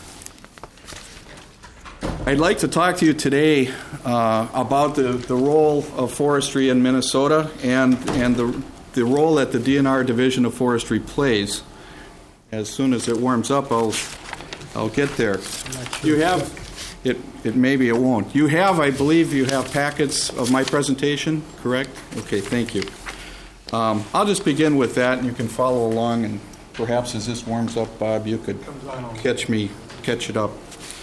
I'd like to talk to you today about the role of forestry in Minnesota and the role that the DNR Division of Forestry plays. As soon as it warms up, I'll get there. You have... Maybe it won't. You have, I believe, packets of my presentation, correct? Okay, thank you. I'll just begin with that, and you can follow along, and perhaps as this warms up, Bob, you could catch it up.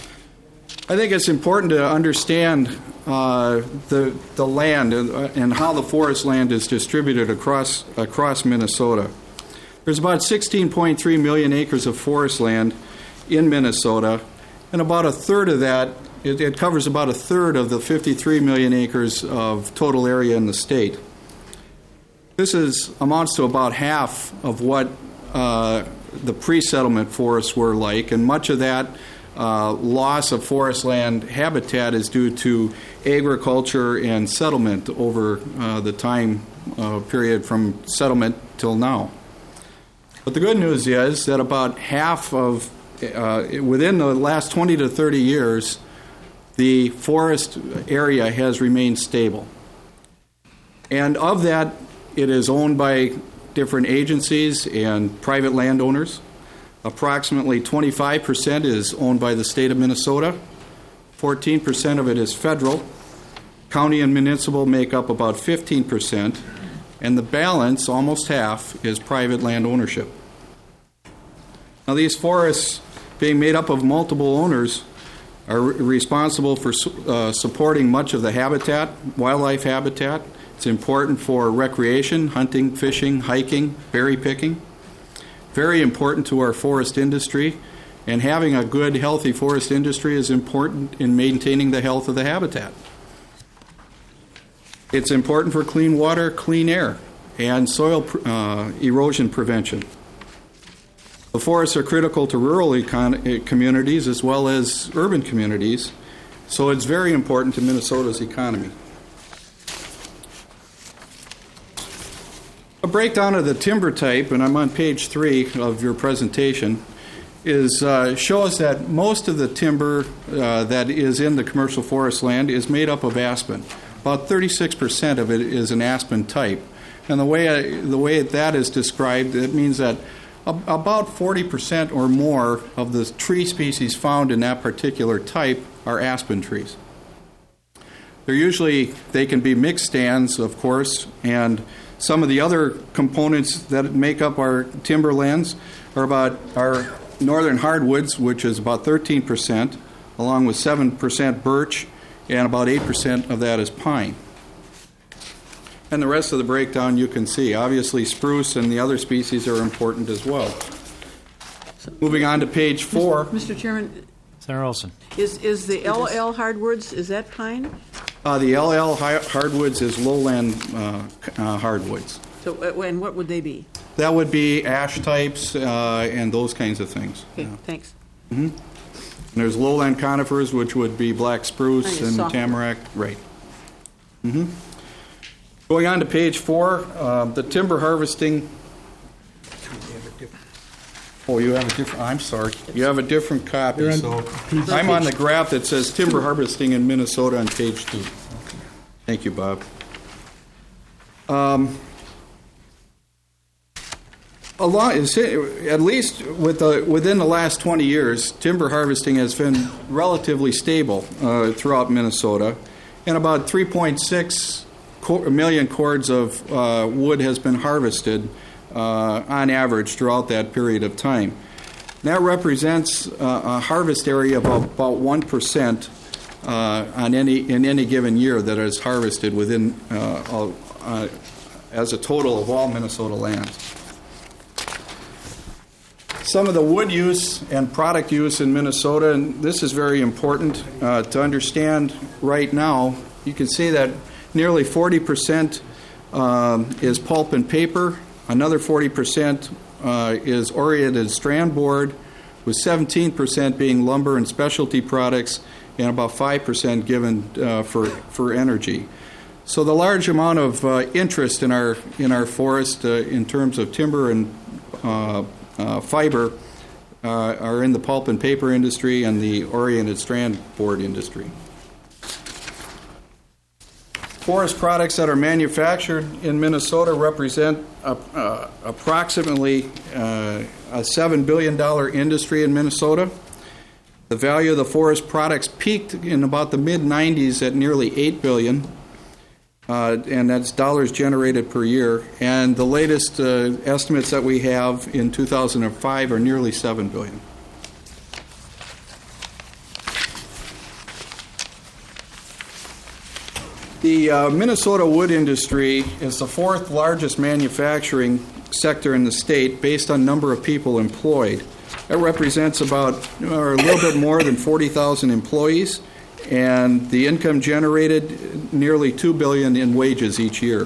I think it's important to understand the land and how the forest land is distributed across Minnesota. There's about 16.3 million acres of forest land in Minnesota, and about a third of that, it covers about a third of the 53 million acres of total area in the state. This amounts to about half of what the pre-settlement forests were like, and much of that loss of forest land habitat is due to agriculture and settlement over the time period from settlement till now. But the good news is that about half of within the last 20 to 30 years, the forest area has remained stable. And of that, it is owned by different agencies and private landowners. Approximately 25% is owned by the state of Minnesota. 14% of it is federal. County and municipal make up about 15%. And the balance, almost half, is private land ownership. Now, these forests, being made up of multiple owners, are responsible for supporting much of the habitat, wildlife habitat. It's important for recreation, hunting, fishing, hiking, berry picking. Very important to our forest industry, and having a good, healthy forest industry is important in maintaining the health of the habitat. It's important for clean water, clean air, and soil erosion prevention. The forests are critical to rural communities as well as urban communities, so it's very important to Minnesota's economy. A breakdown of the timber type, and I'm on page 3 of your presentation, shows that most of the timber that is in the commercial forest land is made up of aspen. About 36% of it is an aspen type. And the way that is described, it means that about 40% or more of the tree species found in that particular type are aspen trees. They can be mixed stands, of course, and some of the other components that make up our timberlands are about our northern hardwoods, which is about 13%, along with 7% birch, and about 8% of that is pine. And the rest of the breakdown you can see. Obviously, spruce and the other species are important as well. Moving on to page 4. Mr. Chairman, Senator Olson. Is the LL hardwoods, is that pine? The LL hardwoods is lowland hardwoods. So, and what would they be? That would be ash types and those kinds of things. Okay, thanks. Mm-hmm. And there's lowland conifers, which would be black spruce and tamarack. Right. Mm-hmm. Going on to page 4, the timber harvesting. Oh, you have a different. I'm sorry. You have a different copy. So I'm on the graph that says timber harvesting in Minnesota on page 2. Thank you, Bob. At least within the last 20 years, timber harvesting has been relatively stable throughout Minnesota, and about 3.6 million cords of wood has been harvested on average throughout that period of time. That represents a harvest area of about 1% in any given year that is harvested within as a total of all Minnesota lands. Some of the wood use and product use in Minnesota, and this is very important to understand right now. You can see that nearly 40% is pulp and paper. Another 40% is oriented strand board, with 17% being lumber and specialty products, and about 5% given for energy. So the large amount of interest in our forest in terms of timber and fiber are in the pulp and paper industry and the oriented strand board industry. Forest products that are manufactured in Minnesota represent approximately a $7 billion industry in Minnesota. The value of the forest products peaked in about the mid-90s at nearly $8 billion, and that's dollars generated per year. And the latest estimates that we have in 2005 are nearly $7 billion. The Minnesota wood industry is the 4th largest manufacturing sector in the state based on number of people employed. It represents about or a little bit more than 40,000 employees, and the income generated nearly $2 billion in wages each year.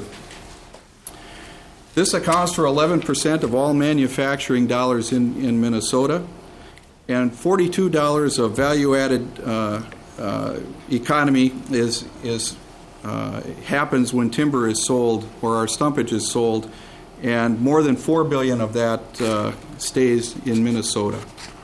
This accounts for 11% of all manufacturing dollars in Minnesota, and $42 of value-added economy happens when timber is sold or our stumpage is sold, and more than $4 billion of that stays in Minnesota.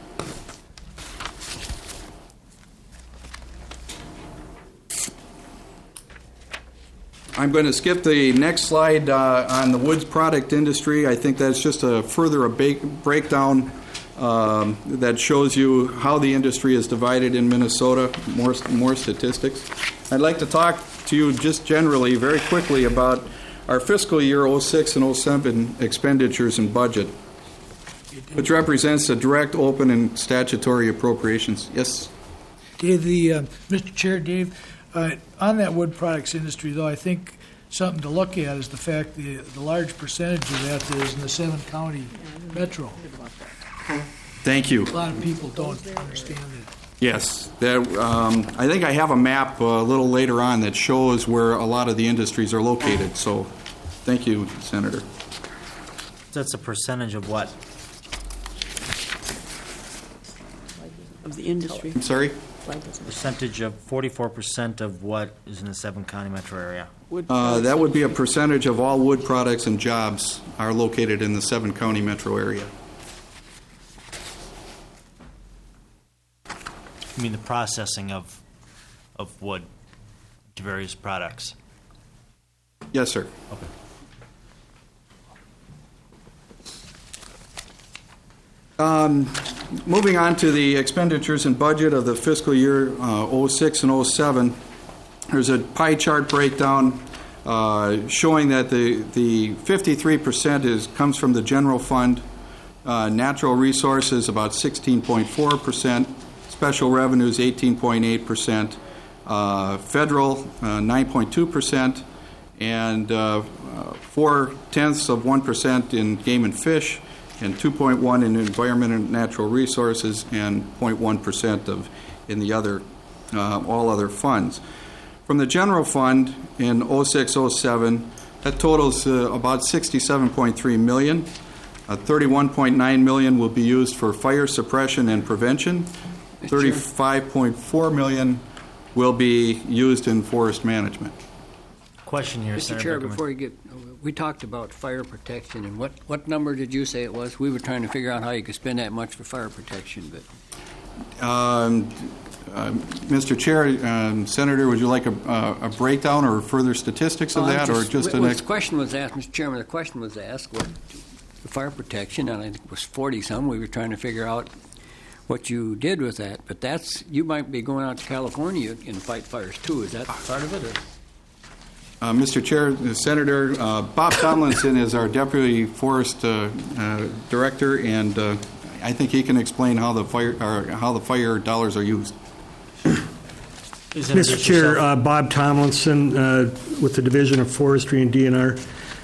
I'm going to skip the next slide on the woods product industry. I think that's just a further breakdown that shows you how the industry is divided in Minnesota, more statistics. I'd like to talk to you just generally, very quickly, about our fiscal year 06 and 07 expenditures and budget, which represents the direct, open, and statutory appropriations. Yes? Dave, Mr. Chair, Dave, on that wood products industry, though, I think something to look at is the fact that the large percentage of that is in the 7-county metro. Thank you. A lot of people don't understand it. Yes. I think I have a map a little later on that shows where a lot of the industries are located. So thank you, Senator. That's a percentage of what? Of the industry. I'm sorry? Percentage of 44% of what is in the 7-county metro area? That would be a percentage of all wood products and jobs are located in the 7-county metro area. You mean the processing of wood to various products? Yes, sir. Okay. Moving on to the expenditures and budget of the fiscal year 06 and 07, there's a pie chart breakdown showing that the 53% comes from the general fund, natural resources about 16.4%, special revenues 18.8%, federal 9.2%, and 0.4% in game and fish, and 2.1% in environment and natural resources, and 0.1% in the other all other funds. From the general fund in 06-07, that totals about $67.3 million. $31.9 million will be used for fire suppression and prevention. $35.4 million will be used in forest management. Question here, Mr. Senator Chair, Beckerman. before you get, we talked about fire protection, and what number did you say it was? We were trying to figure out how you could spend that much for fire protection, but. Mr. Chair, Senator, would you like a breakdown or further statistics of that, or just an? The question was asked, Mr. Chairman. The question was asked what the fire protection, and I think it was 40-some. We were trying to figure out what you did with that, but you might be going out to California and fight fires too. Is that part of it? Or? Mr. Chair, Senator, Bob Tomlinson is our Deputy Forest Director, and I think he can explain how the fire dollars are used. Mr. Chair, Bob Tomlinson with the Division of Forestry and DNR.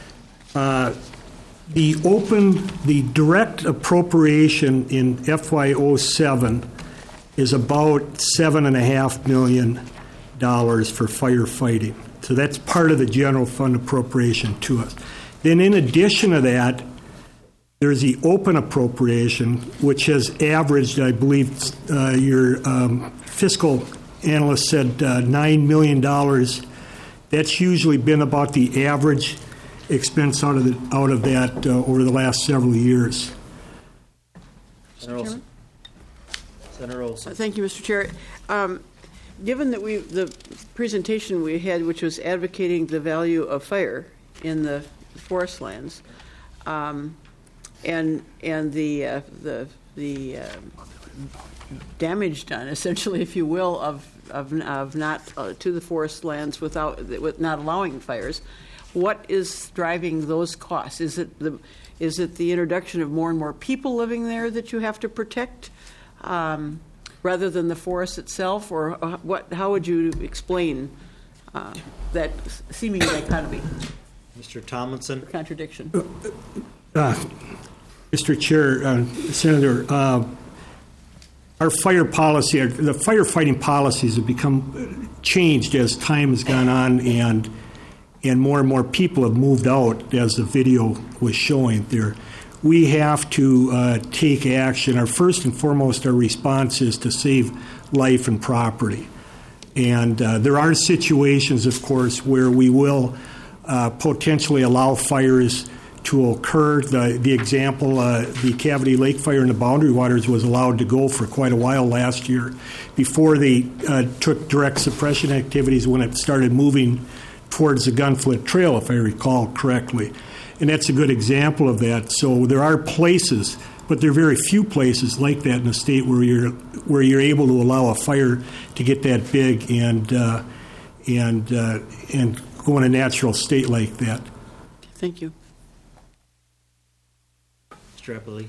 The direct appropriation in FY07 is about $7.5 million for firefighting. So that's part of the general fund appropriation to us. Then in addition to that, there's the open appropriation, which has averaged, I believe your fiscal analyst said $9 million. That's usually been about the average expense out of that over the last several years. Senator Olson. Thank you, Mr. Chair. Given that the presentation we had, which was advocating the value of fire in the forest lands, and the damage done, essentially, if you will, of not to the forest lands with not allowing fires, what is driving those costs? Is it the introduction of more and more people living there that you have to protect? Rather than the forest itself, or how would you explain that seeming dichotomy? Mr. Tomlinson. Contradiction. Mr. Chair, Senator, our fire policy, the firefighting policies have become changed as time has gone on, and more and more people have moved out, as the video was showing there. We have to take action. Our first and foremost, our response is to save life and property. And there are situations, of course, where we will potentially allow fires to occur. The example, the Cavity Lake fire in the Boundary Waters was allowed to go for quite a while last year before they took direct suppression activities when it started moving towards the Gunflint Trail, if I recall correctly. And that's a good example of that. So there are places, but there are very few places like that in the state where you're able to allow a fire to get that big and go in a natural state like that. Thank you. Mr. Eppley.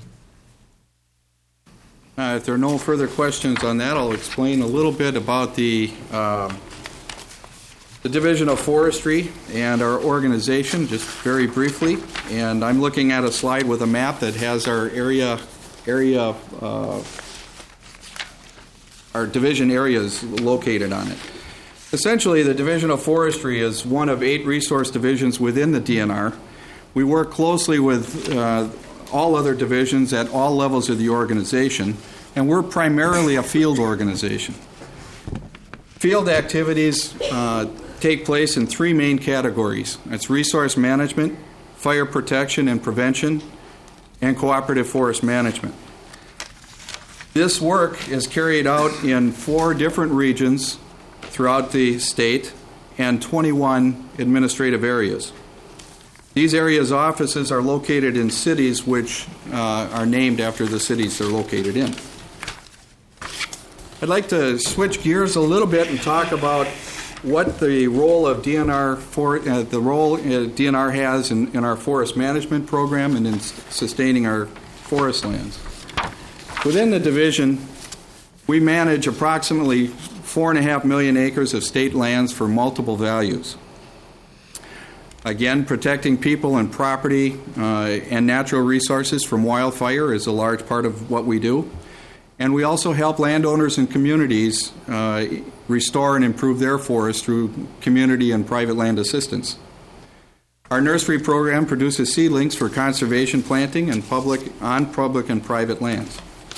If there are no further questions on that, I'll explain a little bit about the Division of Forestry and our organization, just very briefly. And I'm looking at a slide with a map that has our our division areas located on it. Essentially, the Division of Forestry is one of 8 resource divisions within the DNR. We work closely with all other divisions at all levels of the organization, and we're primarily a field organization. Field activities take place in three main categories. It's resource management, fire protection and prevention, and cooperative forest management. This work is carried out in 4 different regions throughout the state and 21 administrative areas. These areas' offices are located in cities which are named after the cities they're located in. I'd like to switch gears a little bit and talk about what the role of DNR DNR has in our forest management program and in sustaining our forest lands. Within the division, we manage approximately 4.5 million acres of state lands for multiple values. Again, protecting people and property and natural resources from wildfire is a large part of what we do. And we also help landowners and communities restore and improve their forests through community and private land assistance. Our nursery program produces seedlings for conservation planting and on public and private lands.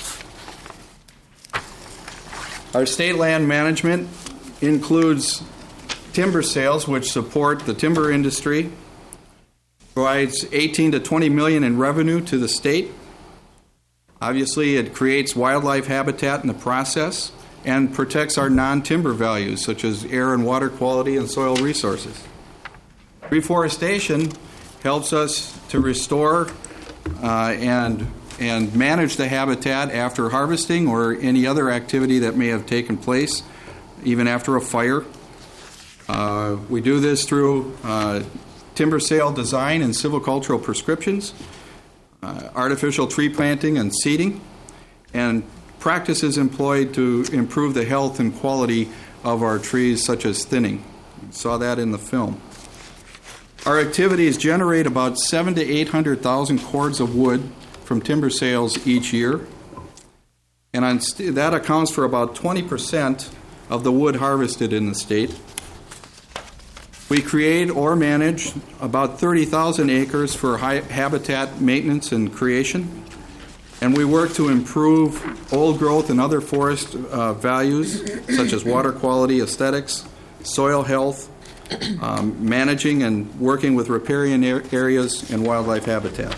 Our state land management includes timber sales, which support the timber industry, provides 18 to 20 million in revenue to the state. Obviously, it creates wildlife habitat in the process and protects our non-timber values, such as air and water quality and soil resources. Reforestation helps us to restore and manage the habitat after harvesting or any other activity that may have taken place, even after a fire. We do this through timber sale design and silvicultural prescriptions, artificial tree planting and seeding, and practices employed to improve the health and quality of our trees, such as thinning. You saw that in the film. Our activities generate about 700,000 to 800,000 cords of wood from timber sales each year, and that accounts for about 20% of the wood harvested in the state. We create or manage about 30,000 acres for habitat maintenance and creation, and we work to improve old growth and other forest values such as water quality, aesthetics, soil health, managing and working with riparian areas and wildlife habitat.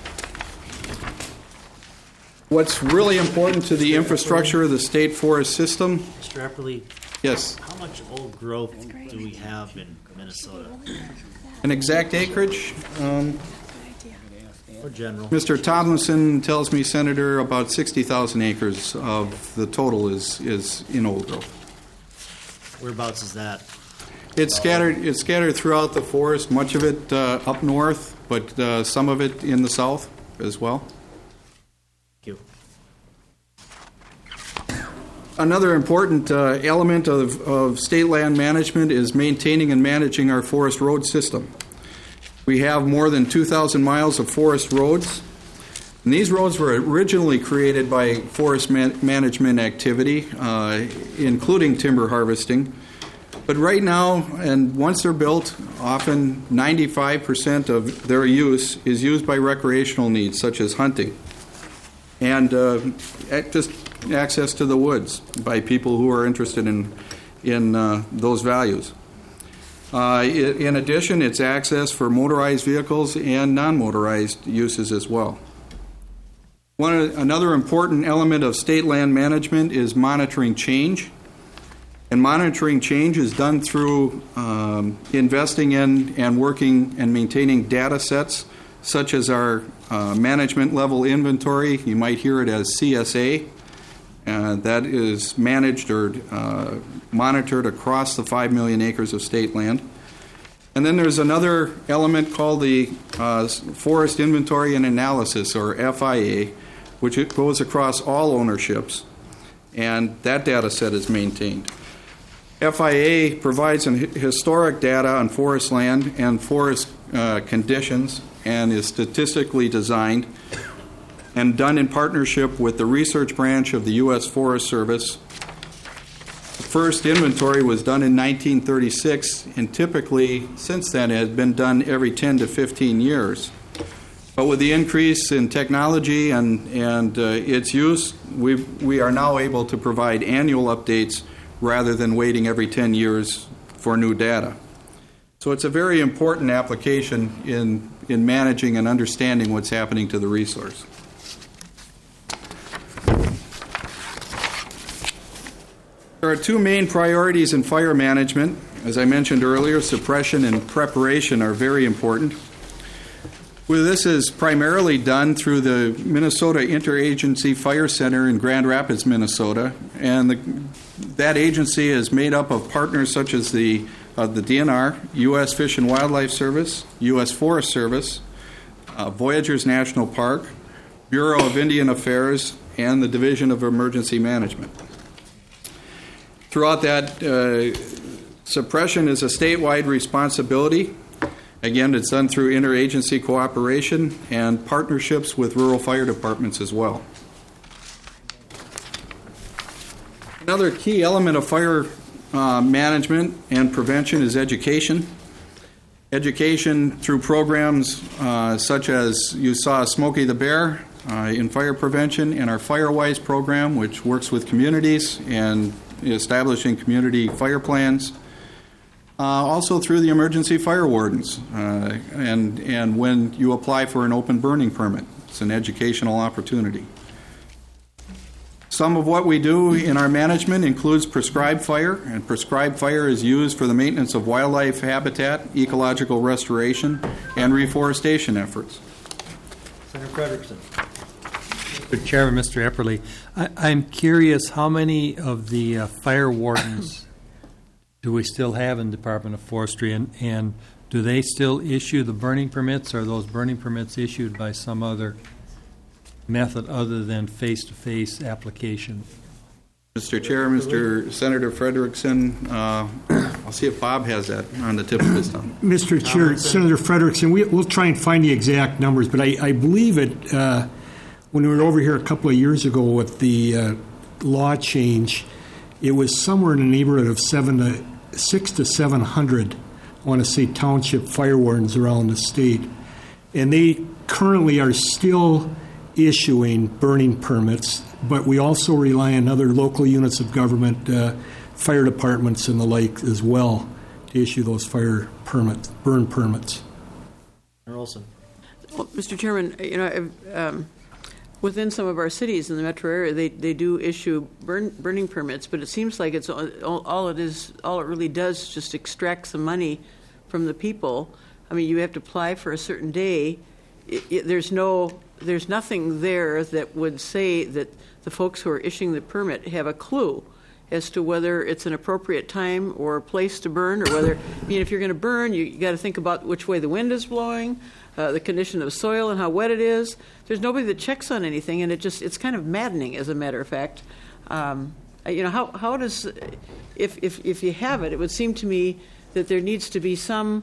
What's really important to the infrastructure of the state forest system? Mr. Epperly? Yes. How much old growth do we have in Minnesota? An exact acreage? Or general? Mr. Tomlinson tells me, Senator, about 60,000 acres of the total is in old growth. Whereabouts is that? It's scattered throughout the forest, much of it up north, but some of it in the south as well. Thank you. Another important element of state land management is maintaining and managing our forest road system. We have more than 2,000 miles of forest roads, and these roads were originally created by forest management activity, including timber harvesting. But right now, and once they're built, often 95% of their use is used by recreational needs, such as hunting, and just access to the woods by people who are interested in those values. In addition, it's access for motorized vehicles and non-motorized uses as well. Another important element of state land management is monitoring change. And monitoring change is done through investing in and working and maintaining data sets, such as our management level inventory. You might hear it as CSA. That is managed or monitored across the 5 million acres of state land. And then there's another element called the Forest Inventory and Analysis, or FIA, which it goes across all ownerships, and that data set is maintained. FIA provides historic data on forest land and forest conditions and is statistically designed and done in partnership with the research branch of the U.S. Forest Service. The first inventory was done in 1936, and typically since then it has been done every 10 to 15 years. But with the increase in technology and its use, we are now able to provide annual updates rather than waiting every 10 years for new data. So it's a very important application in managing and understanding what's happening to the resource. There are two main priorities in fire management. As I mentioned earlier, suppression and preparation are very important. Well, this is primarily done through the Minnesota Interagency Fire Center in Grand Rapids, Minnesota, and that agency is made up of partners such as the DNR, U.S. Fish and Wildlife Service, U.S. Forest Service, Voyageurs National Park, Bureau of Indian Affairs, and the Division of Emergency Management. Throughout that, suppression is a statewide responsibility. Again, it's done through interagency cooperation and partnerships with rural fire departments as well. Another key element of fire management and prevention is education. Education through programs such as you saw Smokey the Bear in fire prevention, and our FireWise program, which works with communities and establishing community fire plans. Also through the emergency fire wardens, and when you apply for an open burning permit, it's an educational opportunity. Some of what we do in our management includes prescribed fire, and prescribed fire is used for the maintenance of wildlife habitat, ecological restoration, and reforestation efforts. Senator Frederickson. Mr. Chairman, Mr. Epperly, I'm curious how many of the fire wardens do we still have in Department of Forestry, and do they still issue the burning permits, or are those burning permits issued by some other method other than face-to-face application? Mr. Chair, Mr. Senator Frederickson, I'll see if Bob has that on the tip of his tongue. Mr. Chair, Senator Frederickson, we'll try and find the exact numbers, but I believe it, when we were over here a couple of years ago with the law change, it was somewhere in the neighborhood of 600 to 700, I want to say, township fire wardens around the state. And they currently are still issuing burning permits, but we also rely on other local units of government, fire departments and the like as well, to issue those fire permits, burn permits. Olson. Well, Mr. Chairman, within some of our cities in the metro area, they do issue burning permits, but it seems like it's all it really does is just extract some money from the people. I mean, you have to apply for a certain day. There's nothing there that would say that the folks who are issuing the permit have a clue as to whether it's an appropriate time or place to burn, or whether, I mean, if you're going to burn, you got to think about which way the wind is blowing, the condition of the soil and how wet it is. There's nobody that checks on anything, and it's kind of maddening, as a matter of fact. How does, if you have it, it would seem to me that there needs to be some,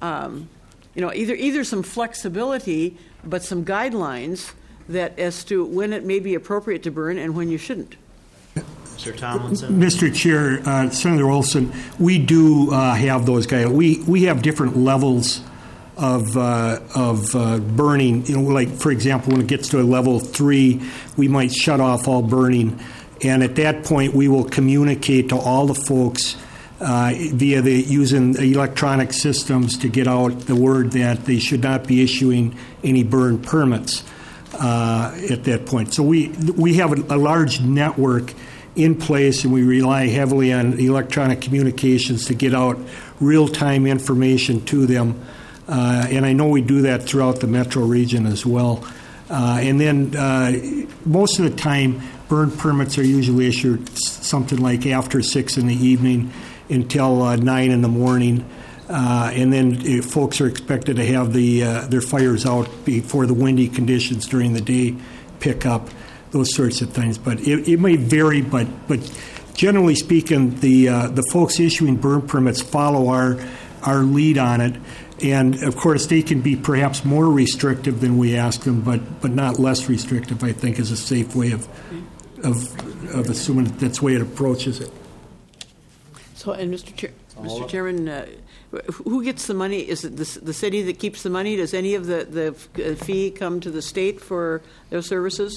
either some flexibility, but some guidelines that as to when it may be appropriate to burn and when you shouldn't. Mr. Tomlinson. Mr. Chair, Senator Olson, we do have those guidelines. We have different levels of burning. Like, for example, when it gets to a level 3, we might shut off all burning, and at that point, we will communicate to all the folks via using electronic systems to get out the word that they should not be issuing any burn permits at that point. So we have a large network in place, and we rely heavily on electronic communications to get out real-time information to them. And I know we do that throughout the metro region as well. And then most of the time, burn permits are usually issued something like after 6 in the evening until 9 in the morning. And then folks are expected to have their fires out before the windy conditions during the day pick up, those sorts of things. But it may vary, but generally speaking, the folks issuing burn permits follow our lead on it. And, of course, they can be perhaps more restrictive than we ask them, but not less restrictive, I think, is a safe way of assuming that's the way it approaches it. So, and Mr. Chairman, who gets the money? Is it the city that keeps the money? Does any of the fee come to the state for those services, or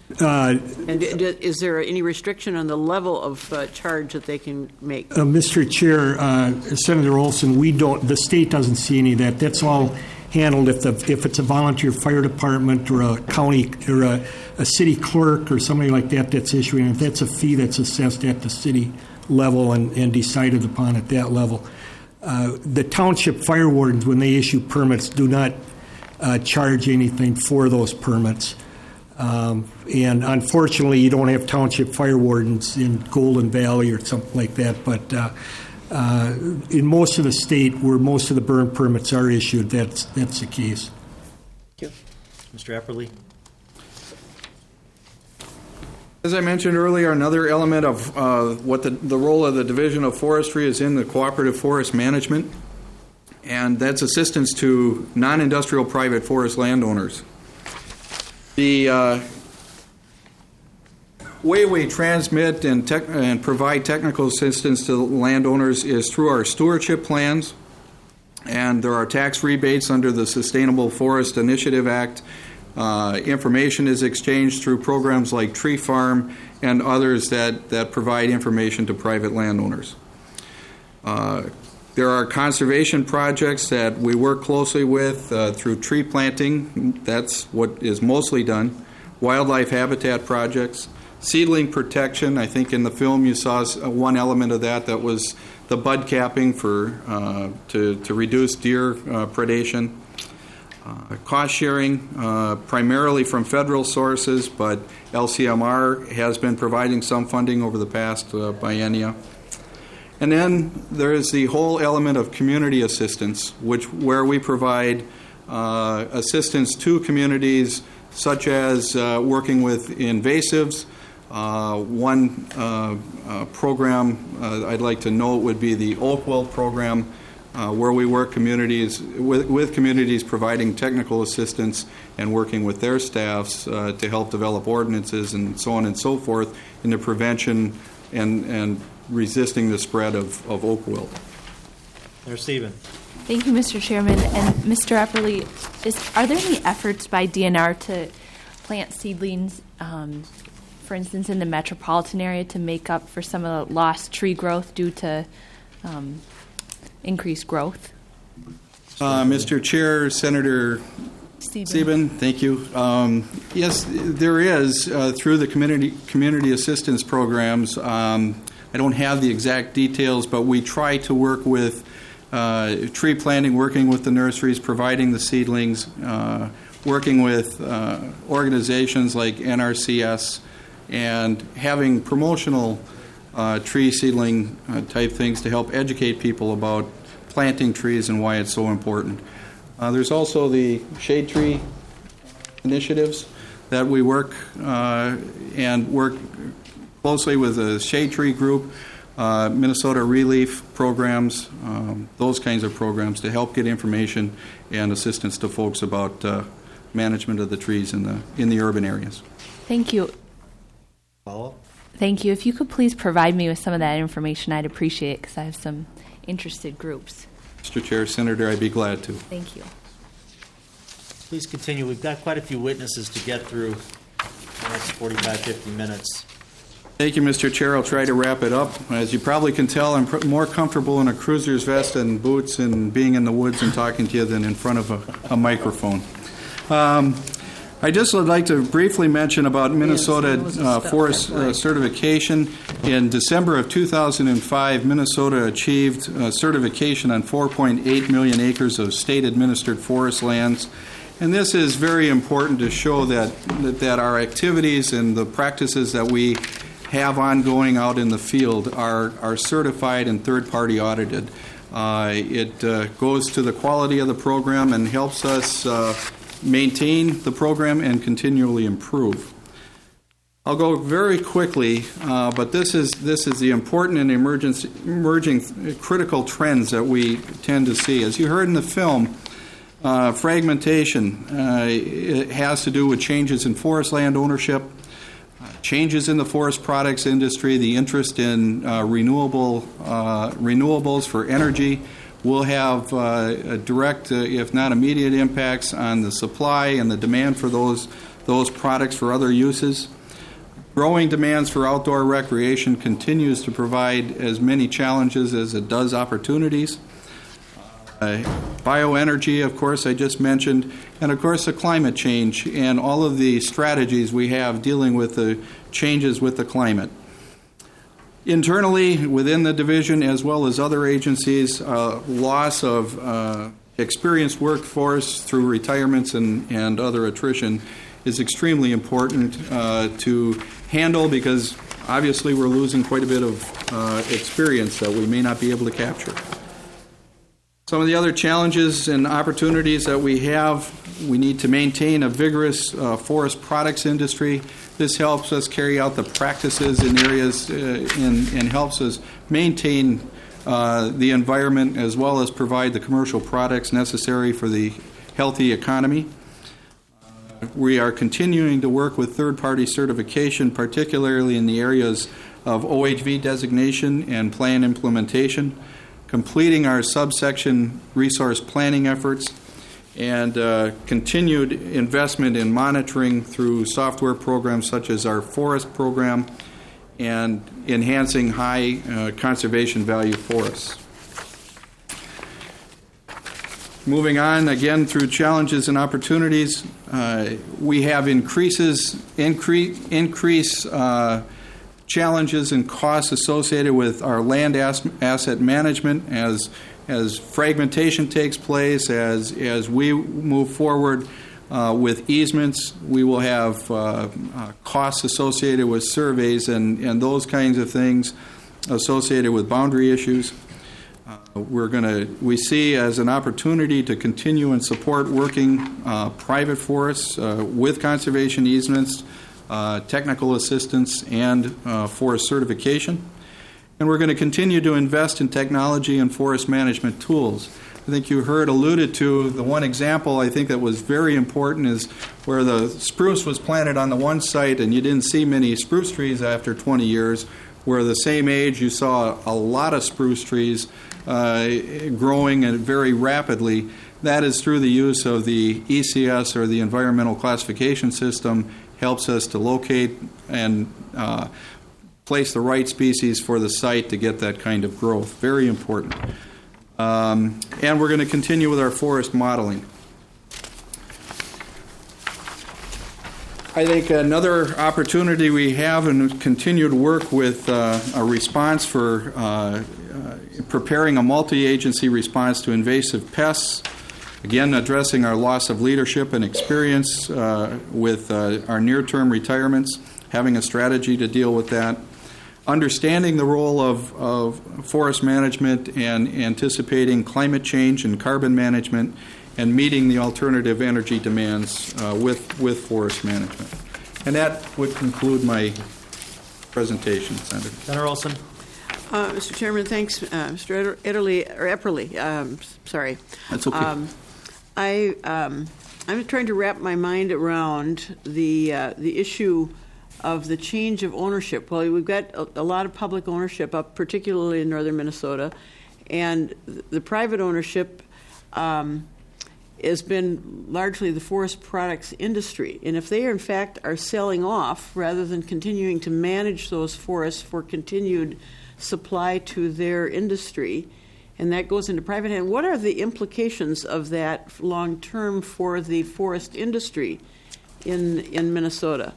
And is there any restriction on the level of charge that they can make? Mr. Chair, Senator Olson, the state doesn't see any of that. That's all handled if it's a volunteer fire department or a county or a city clerk or somebody like that that's issuing. If that's a fee that's assessed at the city level and decided upon at that level. The township fire wardens, when they issue permits, do not charge anything for those permits. And unfortunately, you don't have township fire wardens in Golden Valley or something like that. But in most of the state where most of the burn permits are issued, that's the case. Thank you. Mr. Epperly. As I mentioned earlier, another element of what the role of the Division of Forestry is in the cooperative forest management, and that's assistance to non-industrial private forest landowners. The way we transmit and provide technical assistance to landowners is through our stewardship plans, and there are tax rebates under the Sustainable Forest Initiative Act. Information is exchanged through programs like Tree Farm and others that provide information to private landowners. There are conservation projects that we work closely with through tree planting. That's what is mostly done. Wildlife habitat projects. Seedling protection. I think in the film you saw one element of that was the bud capping to reduce deer predation. Cost sharing, primarily from federal sources, but LCMR has been providing some funding over the past biennia. And then there is the whole element of community assistance, where we provide assistance to communities, such as working with invasives. One program I'd like to note would be the Oak Wilt program, where we work with communities providing technical assistance and working with their staffs to help develop ordinances and so on and so forth in the prevention and resisting the spread of oak wilt. There's Stephen. Thank you, Mr. Chairman. And Mr. Epperly, are there any efforts by DNR to plant seedlings, for instance, in the metropolitan area to make up for some of the lost tree growth due to increased growth? Mr. Chair, Senator Sieben, thank you. Yes, there is through the community assistance programs. I don't have the exact details, but we try to work with tree planting, working with the nurseries, providing the seedlings, working with organizations like NRCS, and having promotional tree seedling type things to help educate people about planting trees and why it's so important. There's also the shade tree initiatives that we work closely with the shade tree group, Minnesota Relief programs, those kinds of programs to help get information and assistance to folks about management of the trees in the urban areas. Thank you. Follow-up? Thank you. If you could please provide me with some of that information, I'd appreciate it because I have some interested groups. Mr. Chair, Senator, I'd be glad to. Thank you. Please continue. We've got quite a few witnesses to get through the next 45, 50 minutes. Thank you, Mr. Chair. I'll try to wrap it up. As you probably can tell, I'm more comfortable in a cruiser's vest and boots and being in the woods and talking to you than in front of a microphone. I just would like to briefly mention about Minnesota forest certification. In December of 2005, Minnesota achieved certification on 4.8 million acres of state-administered forest lands. And this is very important to show that our activities and the practices that we have ongoing out in the field are certified and third-party audited. It goes to the quality of the program and helps us maintain the program and continually improve. I'll go very quickly, but this is the important and emerging critical trends that we tend to see. As you heard in the film, fragmentation it has to do with changes in forest land ownership, changes in the forest products industry, the interest in renewables for energy will have direct, if not immediate, impacts on the supply and the demand for those products for other uses. Growing demands for outdoor recreation continues to provide as many challenges as it does opportunities. Bioenergy, of course, I just mentioned, and of course the climate change and all of the strategies we have dealing with the changes with the climate. Internally, within the division, as well as other agencies, loss of experienced workforce through retirements and other attrition is extremely important to handle, because obviously we're losing quite a bit of experience that we may not be able to capture. Some of the other challenges and opportunities that we have: we need to maintain a vigorous forest products industry. This helps us carry out the practices in areas and helps us maintain the environment, as well as provide the commercial products necessary for the healthy economy. We are continuing to work with third-party certification, particularly in the areas of OHV designation and plan implementation, completing our subsection resource planning efforts, and continued investment in monitoring through software programs such as our forest program and enhancing high conservation value forests. Moving on, again, through challenges and opportunities, we have increased challenges and costs associated with our land asset management as fragmentation takes place, as we move forward with easements. We will have costs associated with surveys and those kinds of things associated with boundary issues. We see as an opportunity to continue and support working private forests with conservation easements, technical assistance, and forest certification. And we're going to continue to invest in technology and forest management tools. I think you heard alluded to the one example I think that was very important is where the spruce was planted on the one site and you didn't see many spruce trees after 20 years, where the same age you saw a lot of spruce trees growing and very rapidly. That is through the use of the ECS, or the Environmental Classification System, helps us to locate and place the right species for the site to get that kind of growth. Very important. And we're going to continue with our forest modeling. I think another opportunity we have and continue to work with a response for preparing a multi-agency response to invasive pests. Again, addressing our loss of leadership and experience with our near-term retirements, having a strategy to deal with that. Understanding the role of forest management and anticipating climate change and carbon management, and meeting the alternative energy demands with forest management. And that would conclude my presentation, Senator. Senator Olson. Mr. Chairman, thanks, Mr. Epperly. Sorry. That's okay. I'm trying to wrap my mind around the issue of the change of ownership. Well, we've got a lot of public ownership up, particularly in northern Minnesota, and the private ownership has been largely the forest products industry. And if they, in fact, are selling off rather than continuing to manage those forests for continued supply to their industry, and that goes into private hand, what are the implications of that long-term for the forest industry in Minnesota?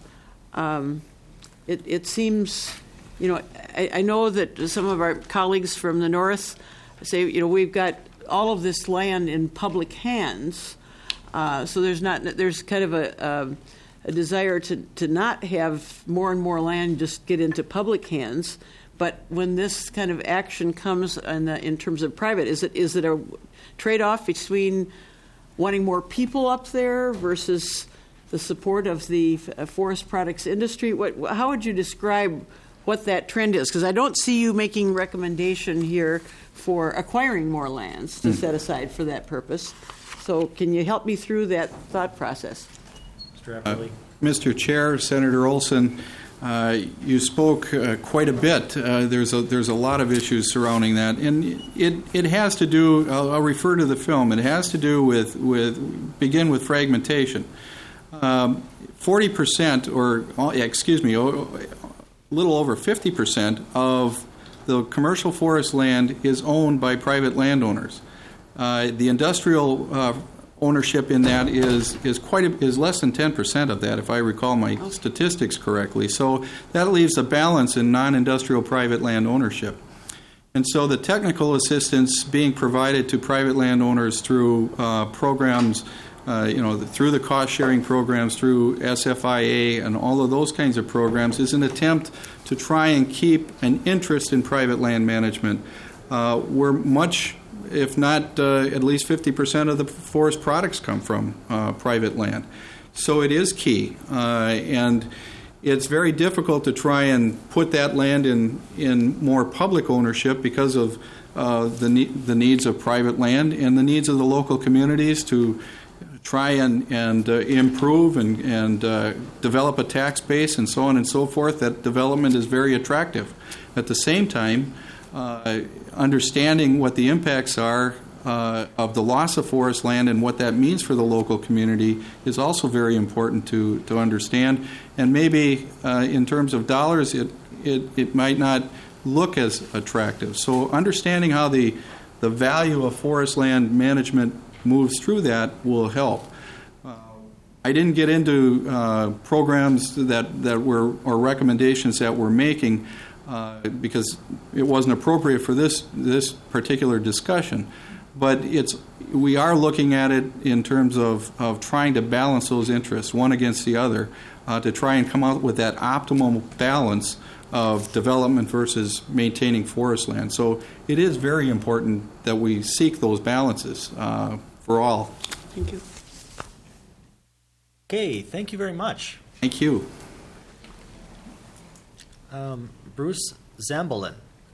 It seems, I know that some of our colleagues from the north say, we've got all of this land in public hands, so there's kind of a desire to not have more and more land just get into public hands. But when this kind of action comes in terms of private, is it a trade-off between wanting more people up there versus the support of the forest products industry? How would you describe what that trend is? Because I don't see you making recommendation here for acquiring more lands to set aside for that purpose. So can you help me through that thought process? Mr. Epperly. Mr. Chair, Senator Olson, you spoke quite a bit. There's a lot of issues surrounding that, and it has to do. I'll refer to the film. It has to do with begin with fragmentation. 40% a little over 50% of the commercial forest land is owned by private landowners. The industrial ownership in that is less than 10% of that, if I recall my statistics correctly. So that leaves a balance in non-industrial private land ownership. And so the technical assistance being provided to private landowners through programs, through the cost-sharing programs, through SFIA and all of those kinds of programs is an attempt to try and keep an interest in private land management. Where much, if not at least 50% of the forest products come from private land. So it is key. And it's very difficult to try and put that land in more public ownership because of the needs of private land and the needs of the local communities to try and improve and develop a tax base and so on and so forth. That development is very attractive. At the same time, understanding what the impacts are of the loss of forest land and what that means for the local community is also very important to understand. And maybe in terms of dollars, it might not look as attractive. So understanding how the value of forest land management moves through that will help. I didn't get into programs that were or recommendations that we're making because it wasn't appropriate for this particular discussion. But we are looking at it in terms of trying to balance those interests, one against the other, to try and come out with that optimal balance of development versus maintaining forest land. So it is very important that we seek those balances for all. Thank you. Okay, thank you very much. Thank you. Bruce Zambolin.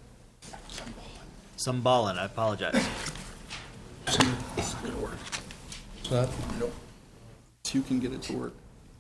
Zambolin, I apologize. It's not going to work. Nope. So you can get it to work.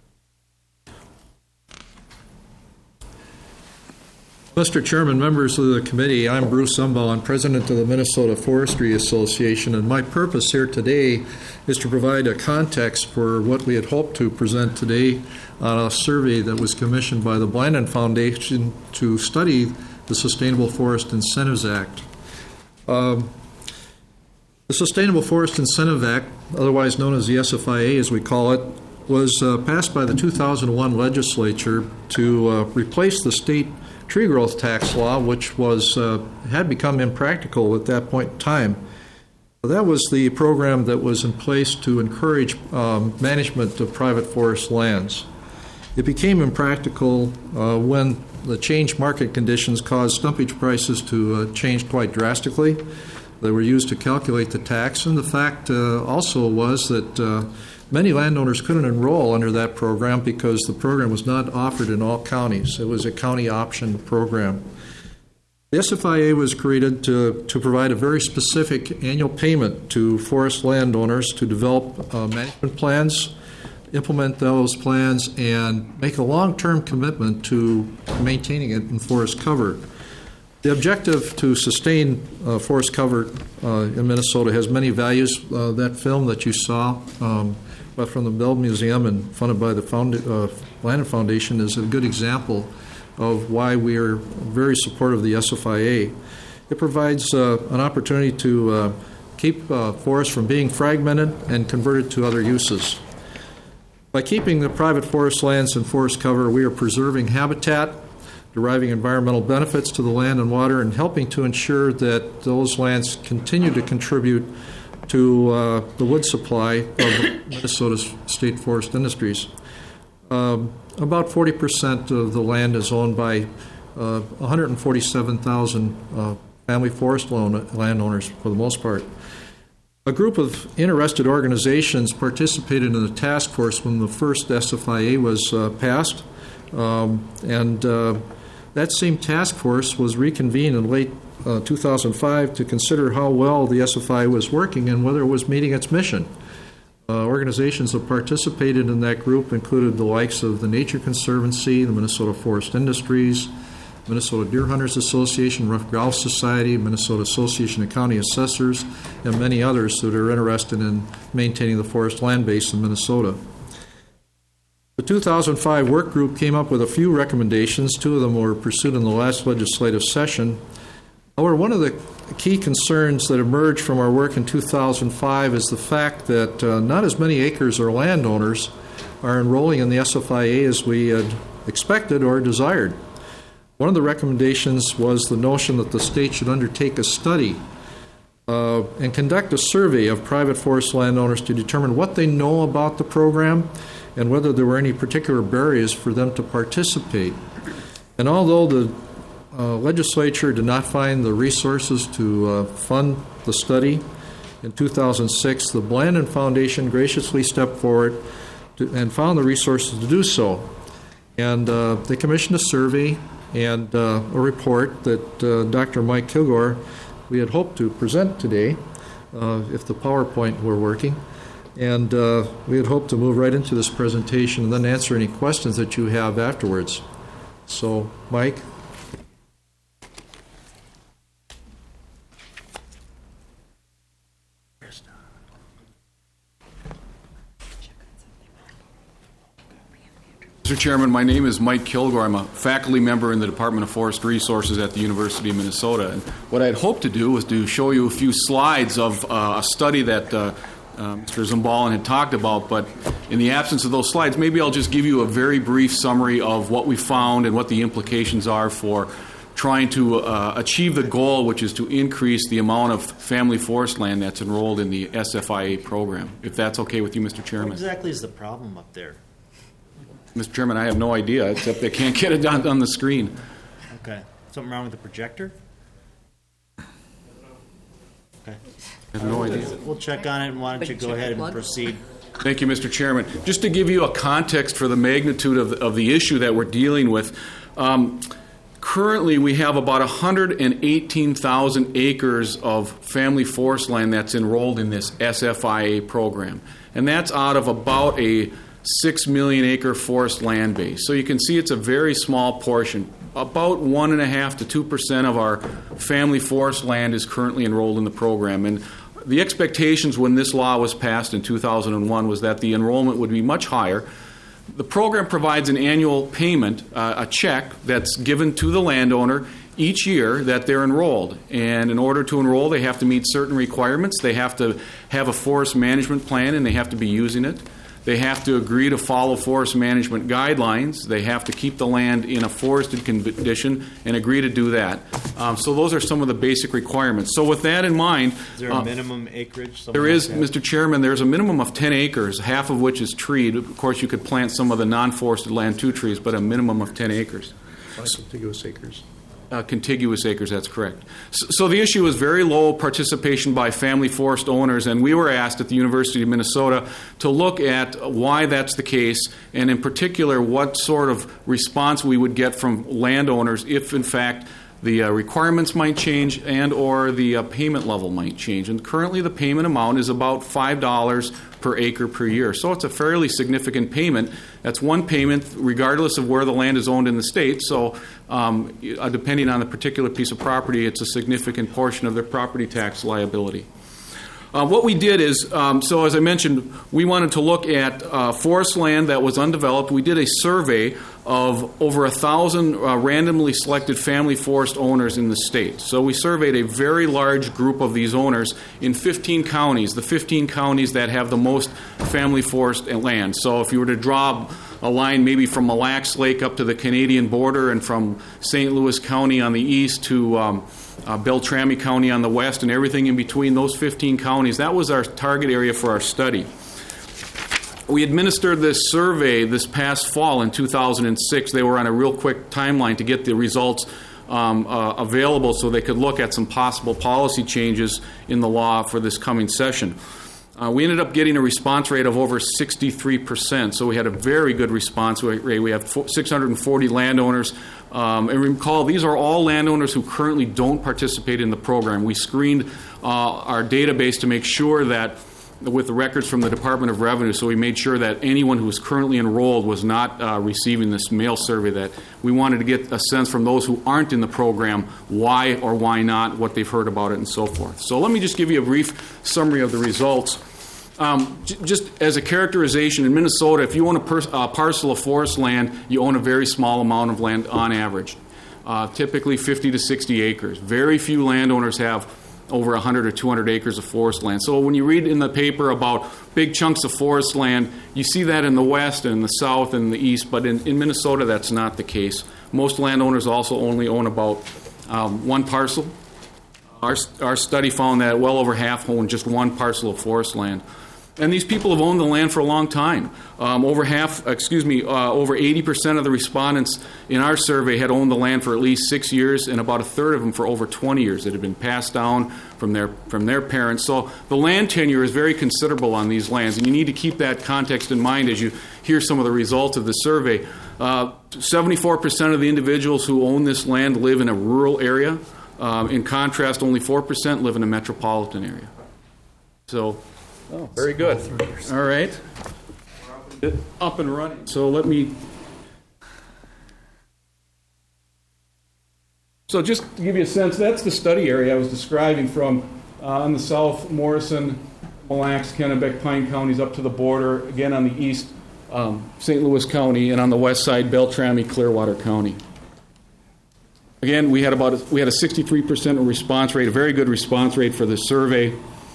Mr. Chairman, members of the committee, I'm Bruce Zambolin, President of the Minnesota Forestry Association, and my purpose here today is to provide a context for what we had hoped to present today on a survey that was commissioned by the Blandin Foundation to study the Sustainable Forest Incentives Act. The Sustainable Forest Incentive Act, otherwise known as the SFIA as we call it, was passed by the 2001 legislature to replace the state tree growth tax law, which had become impractical at that point in time. That was the program that was in place to encourage management of private forest lands. It became impractical when the changed market conditions caused stumpage prices to change quite drastically. They were used to calculate the tax, and the fact also was that many landowners couldn't enroll under that program because the program was not offered in all counties. It was a county option program. The SFIA was created to provide a very specific annual payment to forest landowners to develop management plans, implement those plans, and make a long-term commitment to maintaining it in forest cover. The objective to sustain forest cover in Minnesota has many values. That film that you saw from the Bell Museum and funded by the Blandin Foundation is a good example of why we are very supportive of the SFIA. It provides an opportunity to keep forests from being fragmented and converted to other uses. By keeping the private forest lands in forest cover, we are preserving habitat, deriving environmental benefits to the land and water, and helping to ensure that those lands continue to contribute to the wood supply of Minnesota's state forest industries. About 40% of the land is owned by 147,000 family forest landowners for the most part. A group of interested organizations participated in the task force when the first SFIA was passed, and that same task force was reconvened in late 2005 to consider how well the SFIA was working and whether it was meeting its mission. Organizations that participated in that group included the likes of the Nature Conservancy, the Minnesota Forest Industries, Minnesota Deer Hunters Association, Rough Grouse Society, Minnesota Association of County Assessors, and many others that are interested in maintaining the forest land base in Minnesota. The 2005 work group came up with a few recommendations. Two of them were pursued in the last legislative session. However, one of the key concerns that emerged from our work in 2005 is the fact that not as many acres or landowners are enrolling in the SFIA as we had expected or desired. One of the recommendations was the notion that the state should undertake a study and conduct a survey of private forest landowners to determine what they know about the program and whether there were any particular barriers for them to participate. And although the legislature did not find the resources to fund the study in 2006, the Blandin Foundation graciously stepped forward and found the resources to do so. And they commissioned a survey and a report that Dr. Mike Kilgore, we had hoped to present today, if the PowerPoint were working. And we had hoped to move right into this presentation and then answer any questions that you have afterwards. So, Mike? Mr. Chairman, my name is Mike Kilgore. I'm a faculty member in the Department of Forest Resources at the University of Minnesota. And what I'd hoped to do was to show you a few slides of a study that Mr. Zimbalin had talked about, but in the absence of those slides, maybe I'll just give you a very brief summary of what we found and what the implications are for trying to achieve the goal, which is to increase the amount of family forest land that's enrolled in the SFIA program, if that's okay with you, Mr. Chairman. What exactly is the problem up there? Mr. Chairman, I have no idea, except they can't get it on the screen. Okay. Something wrong with the projector? Okay. I have no idea. We'll check on it, and why don't you go ahead and proceed. Thank you, Mr. Chairman. Just to give you a context for the magnitude of the issue that we're dealing with, currently we have about 118,000 acres of family forest land that's enrolled in this SFIA program. And that's out of about a 6 million acre forest land base. So you can see it's a very small portion. About 1.5% to 2% of our family forest land is currently enrolled in the program. And the expectations when this law was passed in 2001 was that the enrollment would be much higher. The program provides an annual payment, a check that's given to the landowner each year that they're enrolled. And in order to enroll, they have to meet certain requirements. They have to have a forest management plan, and they have to be using it. They have to agree to follow forest management guidelines. They have to keep the land in a forested condition and agree to do that. So those are some of the basic requirements. So with that in mind... Is there a minimum acreage? There is, Mr. Chairman. There's a minimum of 10 acres, half of which is treed. Of course, you could plant some of the non-forested land to trees, but a minimum of 10 acres. Contiguous acres. Contiguous acres, that's correct. So the issue is very low participation by family forest owners, and we were asked at the University of Minnesota to look at why that's the case, and in particular what sort of response we would get from landowners if, in fact, the requirements might change and or the payment level might change. And currently the payment amount is about $5 per acre per year. So it's a fairly significant payment. That's one payment regardless of where the land is owned in the state. So depending on the particular piece of property, it's a significant portion of their property tax liability. What we did is, so as I mentioned, we wanted to look at forest land that was undeveloped. We did a survey of over 1,000 randomly selected family forest owners in the state. So we surveyed a very large group of these owners in 15 counties, the 15 counties that have the most family forest land. So if you were to draw a line maybe from Mille Lacs Lake up to the Canadian border and from St. Louis County on the east to Beltrami County on the west and everything in between, those 15 counties, that was our target area for our study. We administered this survey this past fall in 2006. They were on a real quick timeline to get the results available so they could look at some possible policy changes in the law for this coming session. We ended up getting a response rate of over 63%, so we had a very good response rate. We have 640 landowners. And recall, these are all landowners who currently don't participate in the program. We screened our database to make sure that with the records from the Department of Revenue, so we made sure that anyone who was currently enrolled was not receiving this mail survey, that we wanted to get a sense from those who aren't in the program why or why not, what they've heard about it, and so forth. So let me just give you a brief summary of the results. Just as a characterization, in Minnesota, if you own a parcel of forest land, you own a very small amount of land on average, typically 50 to 60 acres. Very few landowners have over 100 or 200 acres of forest land. So when you read in the paper about big chunks of forest land, you see that in the west and the south and the east, but in Minnesota that's not the case. Most landowners also only own about one parcel. Our study found that well over half own just one parcel of forest land. And these people have owned the land for a long time. Over 80% of the respondents in our survey had owned the land for at least 6 years, and about a third of them for over 20 years. It had been passed down from their parents. So the land tenure is very considerable on these lands, and you need to keep that context in mind as you hear some of the results of the survey. 74% of the individuals who own this land live in a rural area. In contrast, only 4% live in a metropolitan area. So, very good. All right. Up and running. So just to give you a sense, that's the study area I was describing from on the south, Morrison, Mille Lacs, Kennebec, Pine counties up to the border. Again, on the east, St. Louis County, and on the west side, Beltrami, Clearwater County. Again, we had a 63% response rate, a very good response rate for this survey.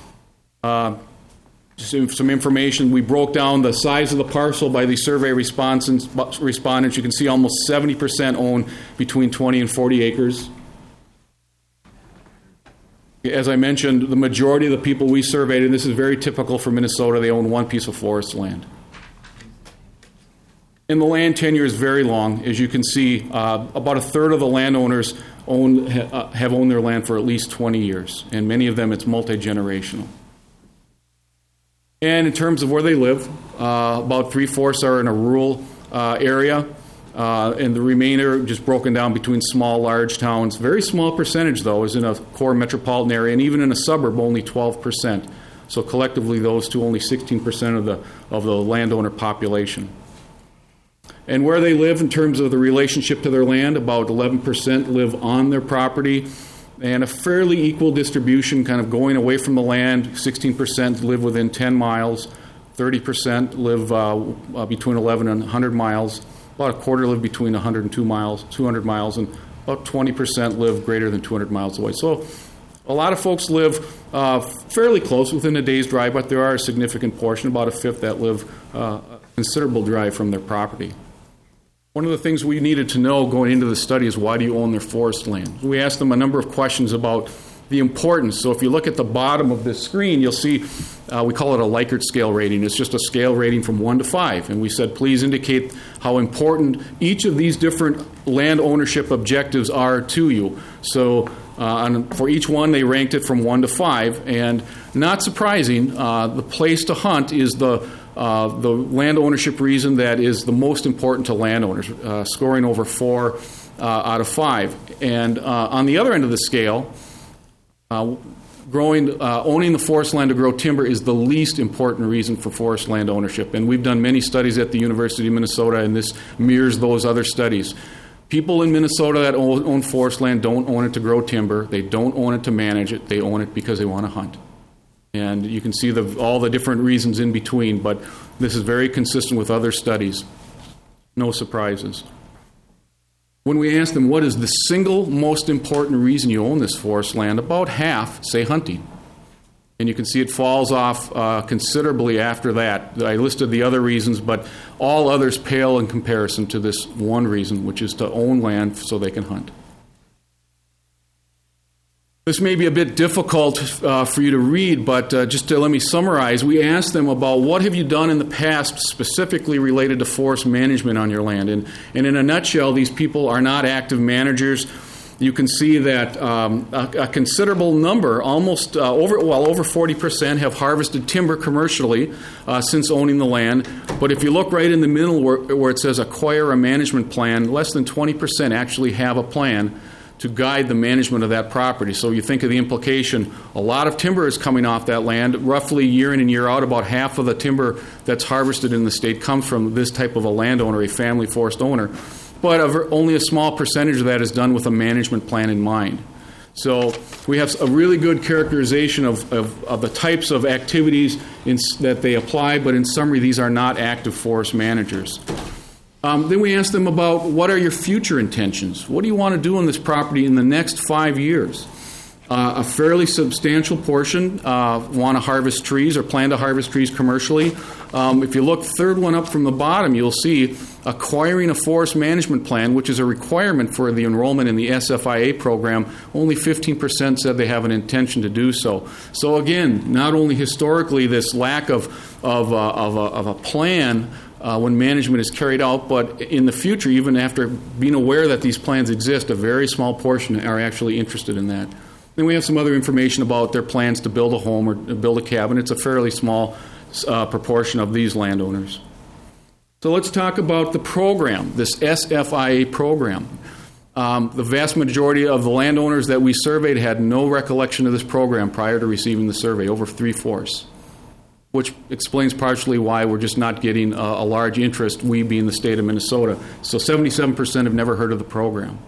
Some information, we broke down the size of the parcel by the survey respondents. You can see almost 70% own between 20 and 40 acres. As I mentioned, the majority of the people we surveyed, and this is very typical for Minnesota, they own one piece of forest land. And the land tenure is very long. As you can see, about a third of the landowners have owned their land for at least 20 years, and many of them it's multi-generational. And in terms of where they live, about 3/4 are in a rural area, and the remainder just broken down between small, large towns. Very small percentage, though, is in a core metropolitan area, and even in a suburb, only 12%. So collectively, those two, only 16% of the landowner population. And where they live in terms of the relationship to their land, about 11% live on their property, and a fairly equal distribution kind of going away from the land. 16% live within 10 miles, 30% live between 11 and 100 miles, about a quarter live between 100 and 200 miles, and about 20% live greater than 200 miles away. So a lot of folks live fairly close, within a day's drive, but there are a significant portion, about a fifth, that live a considerable drive from their property. One of the things we needed to know going into the study is, why do you own their forest land? We asked them a number of questions about the importance. So if you look at the bottom of this screen, you'll see we call it a Likert scale rating. It's just a scale rating from 1 to 5. And we said, please indicate how important each of these different land ownership objectives are to you. So for each one, they ranked it from 1 to 5. And not surprising, the place to hunt is the land ownership reason that is the most important to landowners, scoring over 4 out of 5. And on the other end of the scale, owning the forest land to grow timber is the least important reason for forest land ownership. And we've done many studies at the University of Minnesota, and this mirrors those other studies. People in Minnesota that own forest land don't own it to grow timber. They don't own it to manage it. They own it because they want to hunt. And you can see all the different reasons in between, but this is very consistent with other studies. No surprises. When we ask them, what is the single most important reason you own this forest land, about half say hunting. And you can see it falls off considerably after that. I listed the other reasons, but all others pale in comparison to this one reason, which is to own land so they can hunt. This may be a bit difficult for you to read, but just to let me summarize, we asked them about, what have you done in the past specifically related to forest management on your land? And in a nutshell, these people are not active managers. You can see that a considerable number, almost over 40%, have harvested timber commercially since owning the land. But if you look right in the middle where it says acquire a management plan, less than 20% actually have a plan to guide the management of that property. So you think of the implication, a lot of timber is coming off that land. Roughly year in and year out, about half of the timber that's harvested in the state comes from this type of a landowner, a family forest owner. But only a small percentage of that is done with a management plan in mind. So we have a really good characterization of the types of activities that they apply, but in summary, these are not active forest managers. Then we ask them about what are your future intentions? What do you want to do on this property in the next 5 years? A fairly substantial portion want to harvest trees or plan to harvest trees commercially. If you look third one up from the bottom, you'll see acquiring a forest management plan, which is a requirement for the enrollment in the SFIA program. Only 15% said they have an intention to do so. So again, not only historically this lack of a plan when management is carried out, but in the future, even after being aware that these plans exist, a very small portion are actually interested in that. Then we have some other information about their plans to build a home or build a cabin. It's a fairly small proportion of these landowners. So let's talk about the program, this SFIA program. The vast majority of the landowners that we surveyed had no recollection of this program prior to receiving the survey, over 3/4, which explains partially why we're just not getting a large interest, we being the state of Minnesota. So 77% have never heard of the program.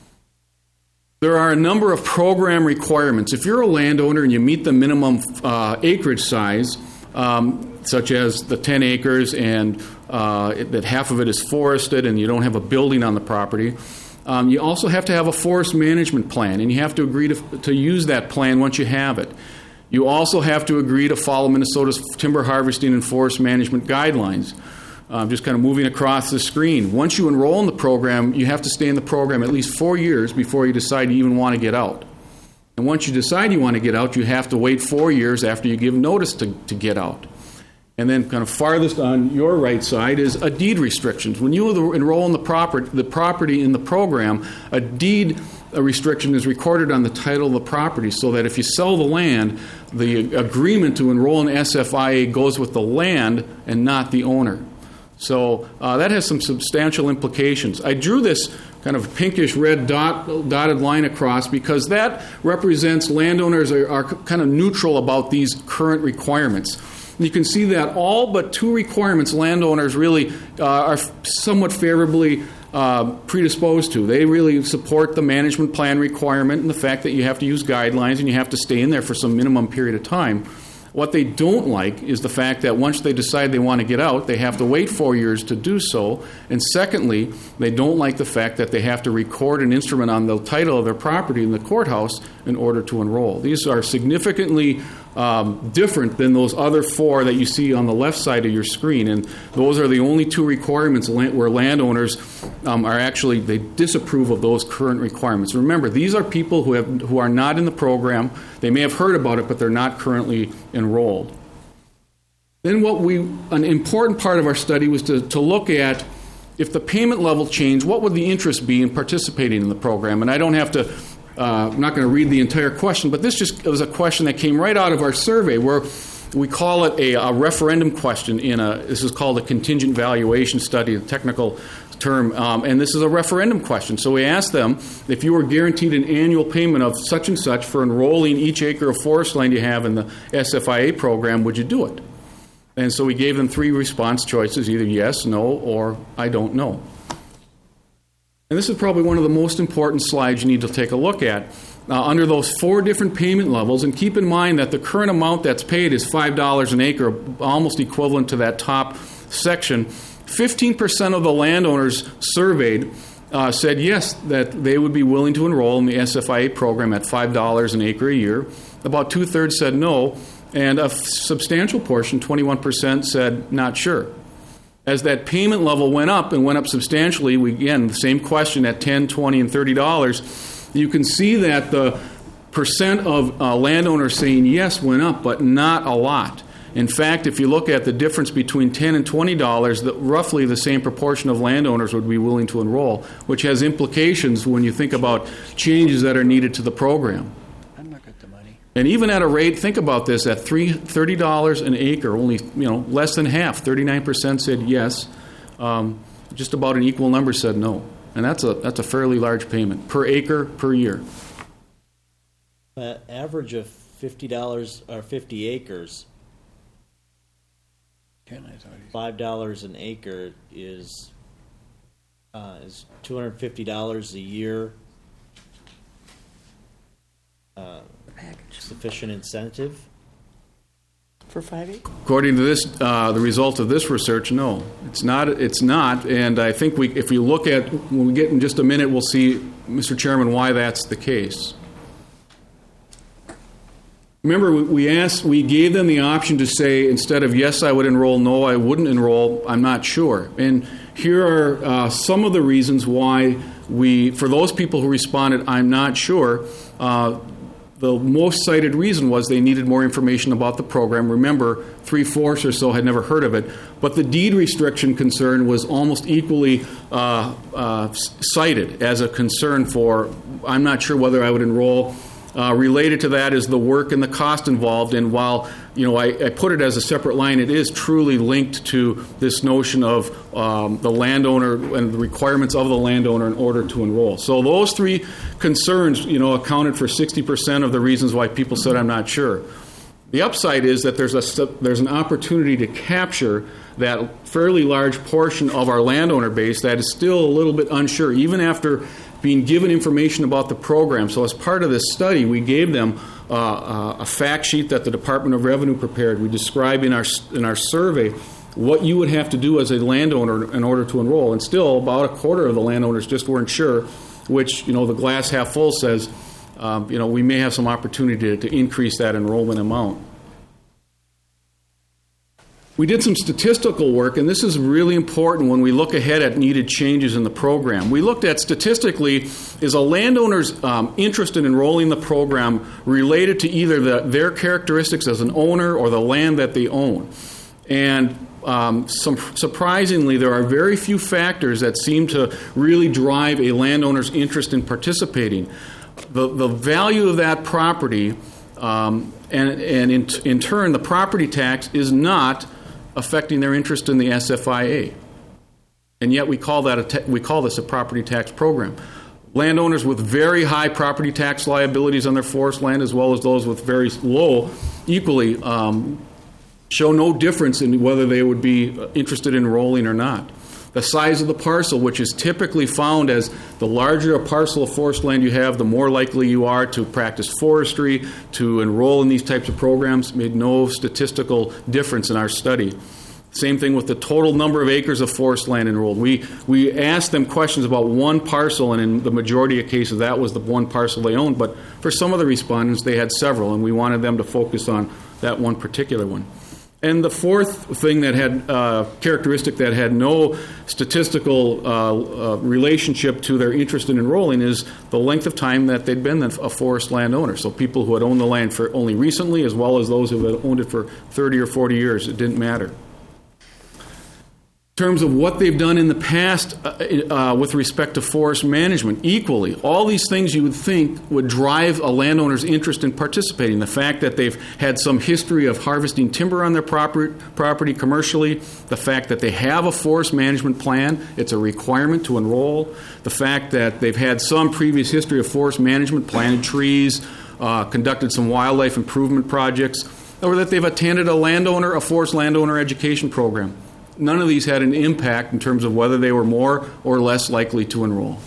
There are a number of program requirements. If you're a landowner and you meet the minimum acreage size, such as the 10 acres and that half of it is forested and you don't have a building on the property, you also have to have a forest management plan, and you have to agree to use that plan once you have it. You also have to agree to follow Minnesota's timber harvesting and forest management guidelines. Just kind of moving across the screen. Once you enroll in the program, you have to stay in the program at least 4 years before you decide you even want to get out. And once you decide you want to get out, you have to wait 4 years after you give notice to get out. And then kind of farthest on your right side is a deed restrictions. When you enroll in the property in the program, a deed restriction is recorded on the title of the property so that if you sell the land, the agreement to enroll in SFIA goes with the land and not the owner. So that has some substantial implications. I drew this kind of pinkish red dotted line across because that represents landowners are kind of neutral about these current requirements. You can see that all but 2 requirements landowners really are somewhat favorably predisposed to. They really support the management plan requirement and the fact that you have to use guidelines and you have to stay in there for some minimum period of time. What they don't like is the fact that once they decide they want to get out, they have to wait 4 years to do so. And secondly, they don't like the fact that they have to record an instrument on the title of their property in the courthouse in order to enroll. These are significantly different than those other 4 that you see on the left side of your screen. And those are the only 2 requirements where landowners are actually, they disapprove of those current requirements. Remember, these are people who are not in the program. They may have heard about it, but they're not currently enrolled. Then an important part of our study was to look at if the payment level changed, what would the interest be in participating in the program? And I don't have to I'm not going to read the entire question, but this was a question that came right out of our survey where we call it a referendum question. This is called a contingent valuation study, a technical term, and this is a referendum question. So we asked them, if you were guaranteed an annual payment of such and such for enrolling each acre of forest land you have in the SFIA program, would you do it? And so we gave them 3 response choices, either yes, no, or I don't know. And this is probably one of the most important slides you need to take a look at. Under those 4 different payment levels, and keep in mind that the current amount that's paid is $5 an acre, almost equivalent to that top section, 15% of the landowners surveyed said yes, that they would be willing to enroll in the SFIA program at $5 an acre a year. About 2/3 said no, and a substantial portion, 21%, said not sure. As that payment level went up and went up substantially, again, the same question at $10, $20, and $30, you can see that the percent of landowners saying yes went up, but not a lot. In fact, if you look at the difference between $10 and $20, roughly the same proportion of landowners would be willing to enroll, which has implications when you think about changes that are needed to the program. And even at a rate, think about this, at $30 an acre, only less than half, 39% said yes. Just about an equal number said no. And that's a fairly large payment per acre per year. Average of $50 or 50 acres. $5 an acre is $250 a year. sufficient incentive for 5 acres? According to this, the result of this research, no, it's not. It's not, and I think if you look at when we get in just a minute, we'll see, Mr. Chairman, why that's the case. Remember, we gave them the option to say, instead of yes, I would enroll, no, I wouldn't enroll, I'm not sure. And here are some of the reasons why for those people who responded, I'm not sure, the most cited reason was they needed more information about the program. Remember, 3/4 or so had never heard of it. But the deed restriction concern was almost equally cited as a concern for, I'm not sure whether I would enroll. Related to that is the work and the cost involved. And while I put it as a separate line, it is truly linked to this notion of the landowner and the requirements of the landowner in order to enroll. So those three concerns, accounted for 60% of the reasons why people said, I'm not sure. The upside is that there's an opportunity to capture that fairly large portion of our landowner base that is still a little bit unsure, even after being given information about the program. So as part of this study, we gave them a fact sheet that the Department of Revenue prepared. We describe in our survey what you would have to do as a landowner in order to enroll. And still, about a quarter of the landowners just weren't sure, which, the glass half full says, we may have some opportunity to increase that enrollment amount. We did some statistical work, and this is really important when we look ahead at needed changes in the program. We looked at statistically, is a landowner's interest in enrolling the program related to either their characteristics as an owner or the land that they own. And surprisingly, there are very few factors that seem to really drive a landowner's interest in participating. The value of that property, and in turn, the property tax is not affecting their interest in the SFIA. And yet we call this a property tax program. Landowners with very high property tax liabilities on their forest land, as well as those with very low, equally show no difference in whether they would be interested in enrolling or not. The size of the parcel, which is typically found as the larger a parcel of forest land you have, the more likely you are to practice forestry, to enroll in these types of programs, made no statistical difference in our study. Same thing with the total number of acres of forest land enrolled. We asked them questions about one parcel, and in the majority of cases that was the one parcel they owned, but for some of the respondents they had several, and we wanted them to focus on that one particular one. And the fourth thing that had characteristic that had no statistical relationship to their interest in enrolling is the length of time that they'd been a forest landowner. So people who had owned the land for only recently, as well as those who had owned it for 30 or 40 years, it didn't matter. In terms of what they've done in the past with respect to forest management, equally, all these things you would think would drive a landowner's interest in participating. The fact that they've had some history of harvesting timber on their property commercially, the fact that they have a forest management plan, it's a requirement to enroll, the fact that they've had some previous history of forest management, planted trees, conducted some wildlife improvement projects, or that they've attended a forest landowner education program. None of these had an impact in terms of whether they were more or less likely to enroll.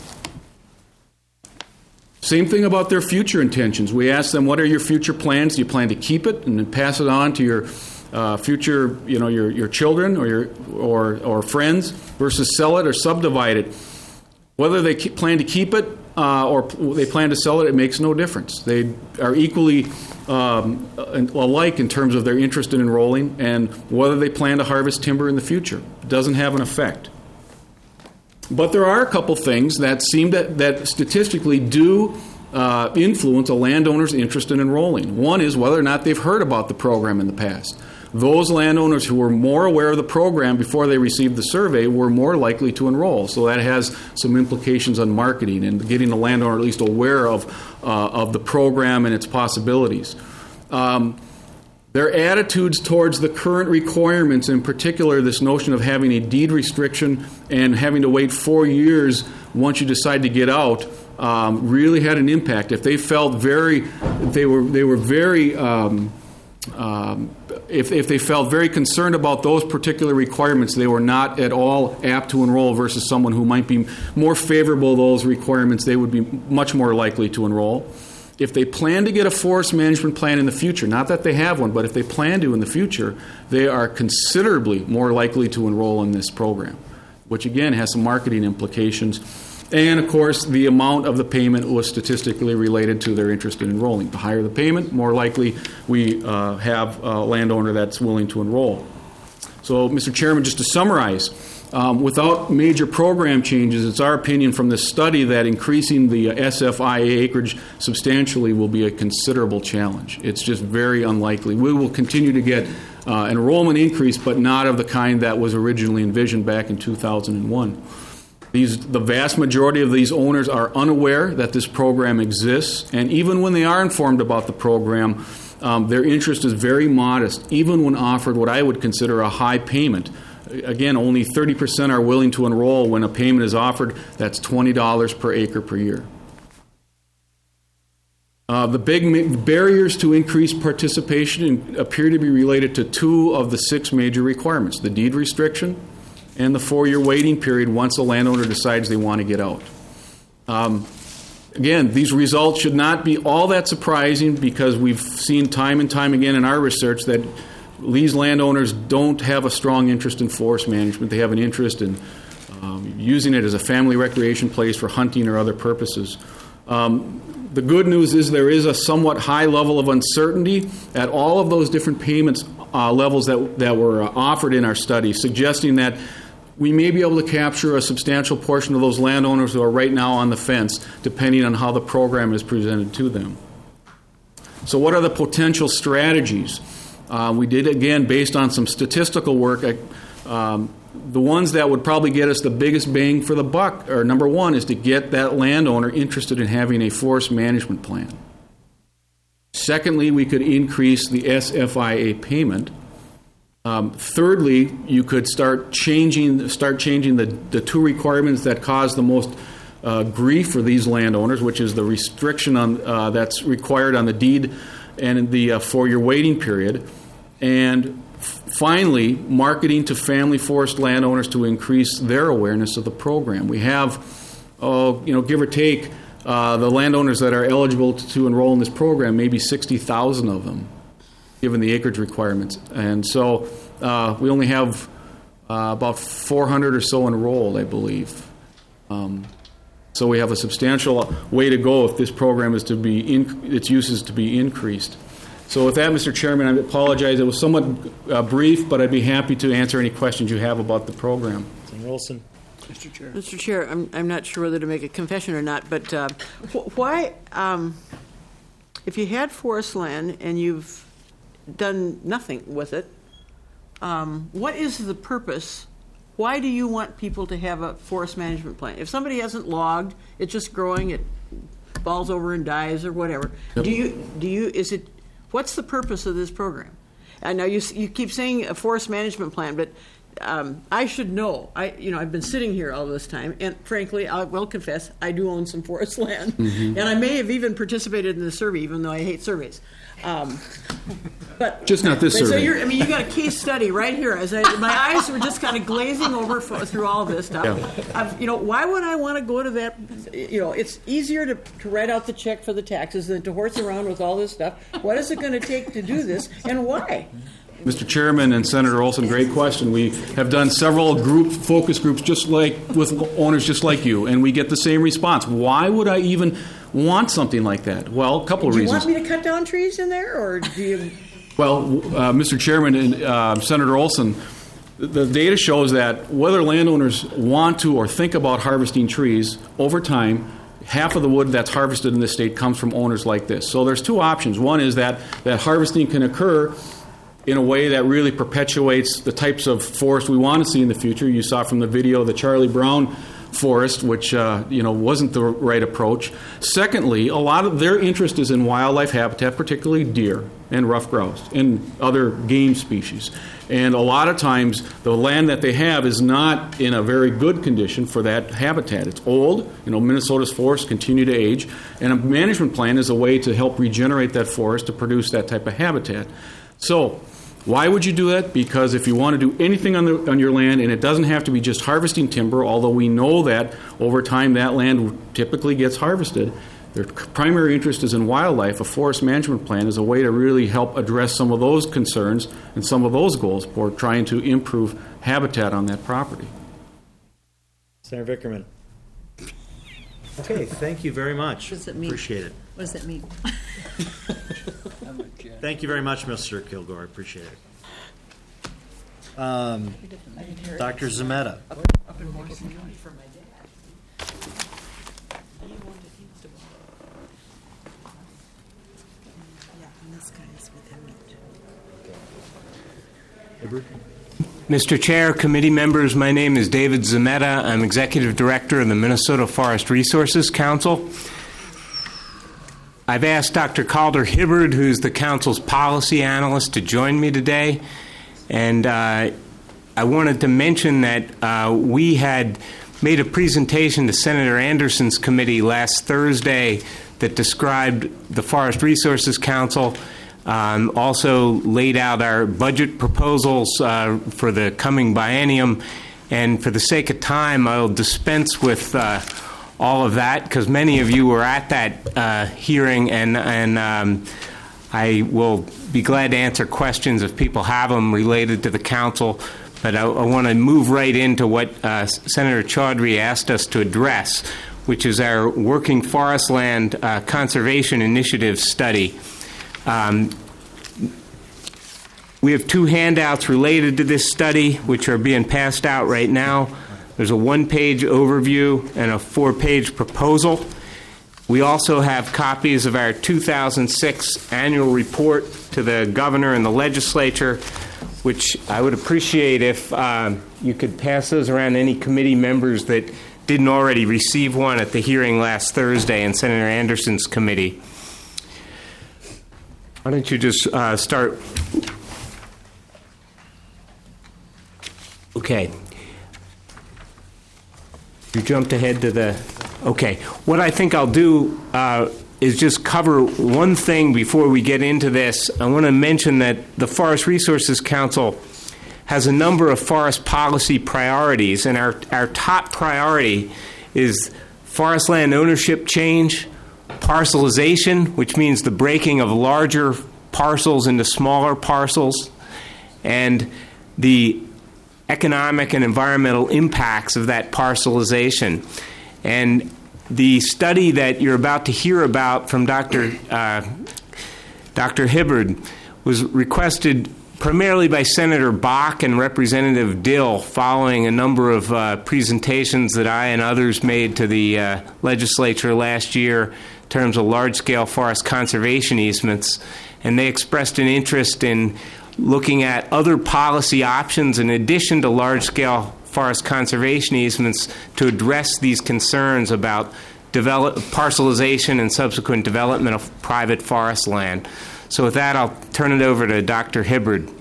Same thing about their future intentions. We asked them, what are your future plans? Do you plan to keep it and then pass it on to your future, your children or friends, versus sell it or subdivide it? Whether they plan to keep it or they plan to sell it, it makes no difference. They are equally alike in terms of their interest in enrolling, and whether they plan to harvest timber in the future. It doesn't have an effect. But there are a couple things that seem that statistically do influence a landowner's interest in enrolling. One is whether or not they've heard about the program in the past. Those landowners who were more aware of the program before they received the survey were more likely to enroll. So that has some implications on marketing and getting the landowner at least aware of the program and its possibilities. Their attitudes towards the current requirements, in particular this notion of having a deed restriction and having to wait 4 years once you decide to get out, really had an impact. If they felt if they felt very concerned about those particular requirements, they were not at all apt to enroll, versus someone who might be more favorable to those requirements, they would be much more likely to enroll. if they plan to get a forest management plan in the future, not that they have one, but if they plan to in the future, they are considerably more likely to enroll in this program, which again has some marketing implications. And of course, the amount of the payment was statistically related to their interest in enrolling. The higher the payment, more likely we have a landowner that's willing to enroll. So, Mr. Chairman, just to summarize, without major program changes, it's our opinion from this study that increasing the SFIA acreage substantially will be a considerable challenge. It's just very unlikely. We will continue to get enrollment increase, but not of the kind that was originally envisioned back in 2001. The vast majority of these owners are unaware that this program exists, and even when they are informed about the program, their interest is very modest, even when offered what I would consider a high payment. Again, only 30% are willing to enroll when a payment is offered. That's $20 per acre per year. The big barriers to increased participation appear to be related to 2 of the 6 major requirements, the deed restriction and the 4-year waiting period once a landowner decides they want to get out. Again, these results should not be all that surprising because we've seen time and time again in our research that these landowners don't have a strong interest in forest management. They have an interest in using it as a family recreation place for hunting or other purposes. The good news is there is a somewhat high level of uncertainty at all of those different payments levels that were offered in our study, suggesting that we may be able to capture a substantial portion of those landowners who are right now on the fence, depending on how the program is presented to them. So what are the potential strategies? We did, again, based on some statistical work, the ones that would probably get us the biggest bang for the buck are, number one, is to get that landowner interested in having a forest management plan. Secondly, we could increase the SFIA payment. Thirdly, you could start changing the 2 requirements that cause the most grief for these landowners, which is the restriction on that's required on the deed and the 4-year waiting period. And finally, marketing to family forest landowners to increase their awareness of the program. We have, give or take, the landowners that are eligible to enroll in this program, maybe 60,000 of them, given the acreage requirements. And so we only have about 400 or so enrolled, I believe. So we have a substantial way to go if this program is to be, its use is to be increased. So with that, Mr. Chairman, I apologize. It was somewhat brief, but I'd be happy to answer any questions you have about the program. Senator Olson. Mr. Chair. Mr. Chair, I'm not sure whether to make a confession or not, but why, if you had forest land and you've done nothing with it, what is the purpose? Why do you want people to have a forest management plan? If somebody hasn't logged, it's just growing, it falls over and dies or whatever. Yep. What's the purpose of this program? And now you keep saying a forest management plan, but I should know. I've been sitting here all this time, and frankly, I will confess, I do own some forest land, and I may have even participated in the survey, even though I hate surveys. But just not this survey. So you got a case study right here. My eyes were just kind of glazing over through all of this stuff. Yeah. Why would I want to go to that? It's easier to write out the check for the taxes than to horse around with all this stuff. What is it going to take to do this, and why? Mr. Chairman and Senator Olson, great question. We have done several focus groups just like with owners just like you, and we get the same response. Why would I even want something like that? Well, a couple of reasons. Do you want me to cut down trees in there, or do you? Well, Mr. Chairman and Senator Olson, the data shows that whether landowners want to or think about harvesting trees, over time, half of the wood that's harvested in this state comes from owners like this. So there's 2 options. One is that harvesting can occur in a way that really perpetuates the types of forest we want to see in the future. You saw from the video the Charlie Brown forest, which wasn't the right approach. Secondly, a lot of their interest is in wildlife habitat, particularly deer and ruffed grouse and other game species. And a lot of times the land that they have is not in a very good condition for that habitat. It's old. Minnesota's forests continue to age, and a management plan is a way to help regenerate that forest to produce that type of habitat. So why would you do that? Because if you want to do anything on your land, and it doesn't have to be just harvesting timber, although we know that over time that land typically gets harvested, their primary interest is in wildlife, a forest management plan is a way to really help address some of those concerns and some of those goals for trying to improve habitat on that property. Senator Vickerman. Okay, thank you very much. What does it mean? Appreciate it. What does it mean? Thank you very much, Mr. Kilgore. Appreciate it. Dr. Zemetta. Mr. Chair, committee members, my name is David Zemetta. I'm Executive Director of the Minnesota Forest Resources Council. I've asked Dr. Calder Hibbard, who's the Council's policy analyst, to join me today. And I wanted to mention that we had made a presentation to Senator Anderson's committee last Thursday that described the Forest Resources Council, also laid out our budget proposals for the coming biennium. And for the sake of time, I'll dispense with all of that because many of you were at that hearing, and I will be glad to answer questions if people have them related to the council. But I want to move right into what Senator Chaudhry asked us to address, which is our Working Forest Land Conservation Initiative study. We have two handouts related to this study, which are being passed out right now. There's a one-page overview and a 4-page proposal. We also have copies of our 2006 annual report to the governor and the legislature, which I would appreciate if you could pass those around to any committee members that didn't already receive one at the hearing last Thursday in Senator Anderson's committee. Why don't you just start? Okay. You jumped ahead to the... Okay. What I think I'll do is just cover one thing before we get into this. I want to mention that the Forest Resources Council has a number of forest policy priorities, and our top priority is forest land ownership change, parcelization, which means the breaking of larger parcels into smaller parcels, and the economic and environmental impacts of that parcelization. And the study that you're about to hear about from Dr. Hibbard was requested primarily by Senator Bach and Representative Dill following a number of presentations that I and others made to the legislature last year in terms of large-scale forest conservation easements. And they expressed an interest in looking at other policy options in addition to large-scale forest conservation easements to address these concerns about parcelization and subsequent development of private forest land. So with that, I'll turn it over to Dr. Hibbard.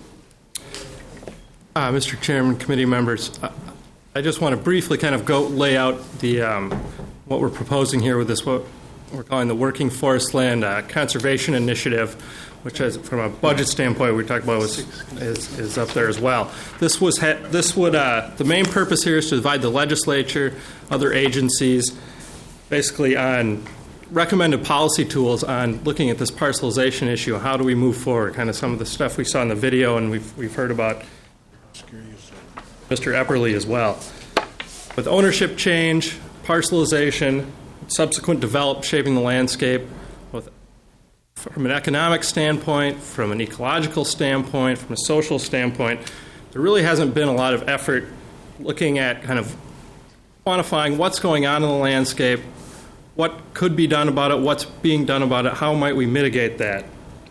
Mr. Chairman, committee members, I just want to briefly kind of lay out the what we're proposing here with this, what we're calling the Working Forest Land Conservation Initiative, which is, from a budget standpoint, we talked about is up there as well. The main purpose here is to divide the legislature, other agencies, basically on recommended policy tools on looking at this parcelization issue. How do we move forward? Kind of some of the stuff we saw in the video, and we've heard about Mr. Epperly as well. With ownership change, parcelization, subsequent development shaping the landscape, from an economic standpoint, from an ecological standpoint, from a social standpoint, there really hasn't been a lot of effort looking at kind of quantifying what's going on in the landscape, what could be done about it, what's being done about it, how might we mitigate that.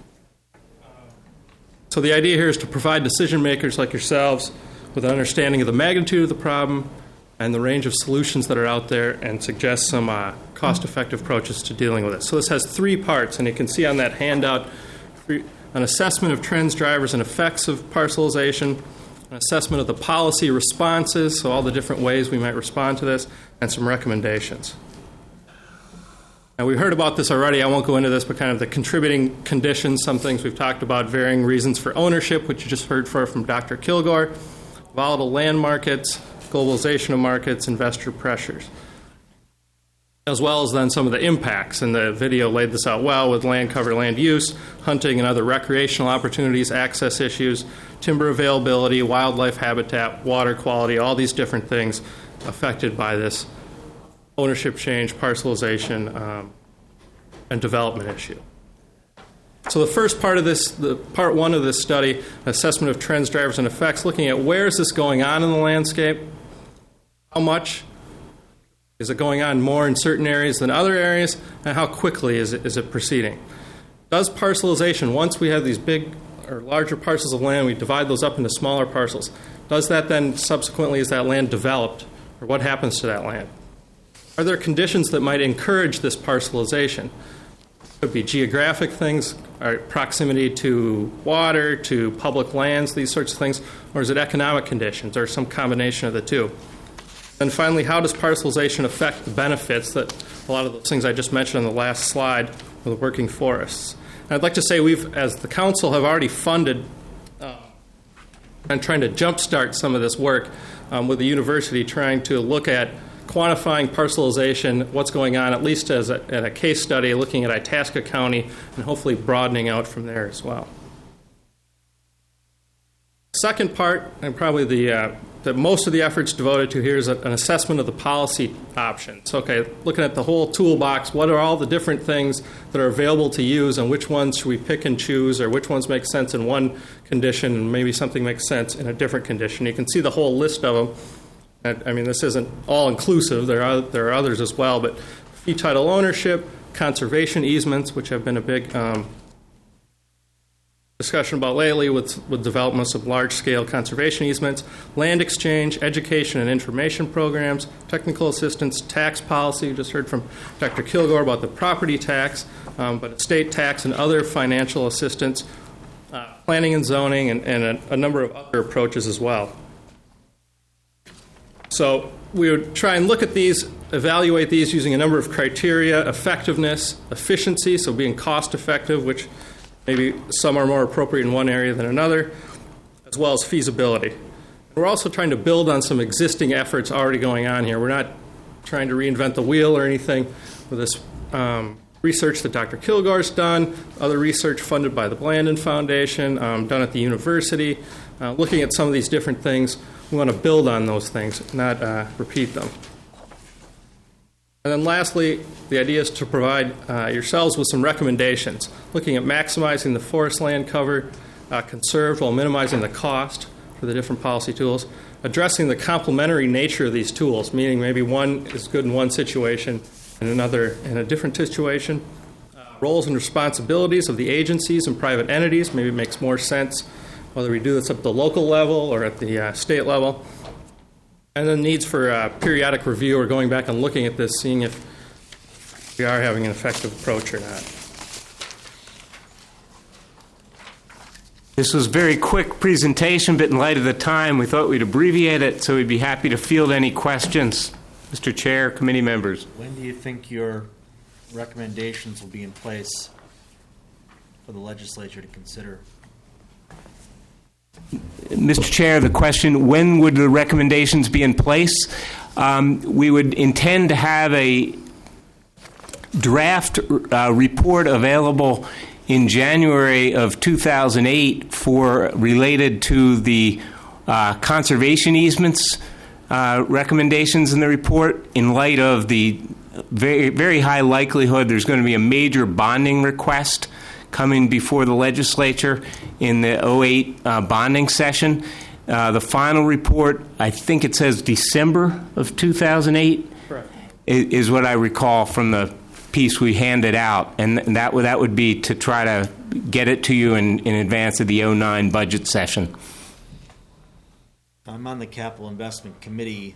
So the idea here is to provide decision makers like yourselves with an understanding of the magnitude of the problem and the range of solutions that are out there, and suggest some cost-effective approaches to dealing with it. So this has 3 parts, and you can see on that handout an assessment of trends, drivers, and effects of parcelization, an assessment of the policy responses, so all the different ways we might respond to this, and some recommendations. Now, we've heard about this already. I won't go into this, but kind of the contributing conditions, some things we've talked about, varying reasons for ownership, which you just heard from Dr. Kilgore, volatile land markets, globalization of markets, investor pressures. as well as then some of the impacts. And the video laid this out well with land cover, land use, hunting and other recreational opportunities, access issues, timber availability, wildlife habitat, water quality, all these different things affected by this ownership change, parcelization, and development issue. So the first part of this, the part one of this study, assessment of trends, drivers, and effects, looking at where is this going on in the landscape, how much, is it going on more in certain areas than other areas, and how quickly is it proceeding? Does parcelization, once we have these big or larger parcels of land, we divide those up into smaller parcels, does that then subsequently, is that land developed, or what happens to that land? Are there conditions that might encourage this parcelization? Could be geographic things, or proximity to water, to public lands, these sorts of things, or is it economic conditions, or some combination of the two? And finally, how does parcelization affect the benefits that a lot of those things I just mentioned on the last slide with working forests? And I'd like to say we've, as the council, have already funded and trying to jumpstart some of this work with the university, trying to look at quantifying parcelization, what's going on, at least as a case study, looking at Itasca County, and hopefully broadening out from there as well. Second part, and probably that most of the efforts devoted to here, is an assessment of the policy options. Okay, looking at the whole toolbox, what are all the different things that are available to use, and which ones should we pick and choose, or which ones make sense in one condition and maybe something makes sense in a different condition. You can see the whole list of them. I mean, this isn't all-inclusive. There are others as well, but fee title ownership, conservation easements, which have been a big discussion about lately with developments of large-scale conservation easements, land exchange, education and information programs, technical assistance, tax policy. You just heard from Dr. Kilgore about the property tax, but estate tax and other financial assistance, planning and zoning, and a number of other approaches as well. So we would try and look at these, evaluate these using a number of criteria: effectiveness, efficiency, so being cost effective, which maybe some are more appropriate in one area than another, as well as feasibility. We're also trying to build on some existing efforts already going on here. We're not trying to reinvent the wheel or anything with this research that Dr. Kilgore's done, other research funded by the Blandin Foundation, done at the university, looking at some of these different things. We want to build on those things, not repeat them. And then lastly, the idea is to provide yourselves with some recommendations, looking at maximizing the forest land cover conserved while minimizing the cost for the different policy tools, addressing the complementary nature of these tools, meaning maybe one is good in one situation and another in a different situation, roles and responsibilities of the agencies and private entities. Maybe it makes more sense whether we do this at the local level or at the state level. And then needs for periodic review or going back and looking at this, seeing if we are having an effective approach or not. This was a very quick presentation, but in light of the time, we thought we'd abbreviate it, so we'd be happy to field any questions. Mr. Chair, committee members. When do you think your recommendations will be in place for the legislature to consider? Mr. Chair, the question, when would the recommendations be in place? We would intend to have a draft report available in January of 2008 related to the conservation easements recommendations in the report, in light of the very, very high likelihood there's going to be a major bonding request coming before the legislature in the 2008 bonding session. The final report, I think it says December of 2008, is what I recall from the piece we handed out, and that would be to try to get it to you in advance of the 2009 budget session. I'm on the Capital Investment Committee.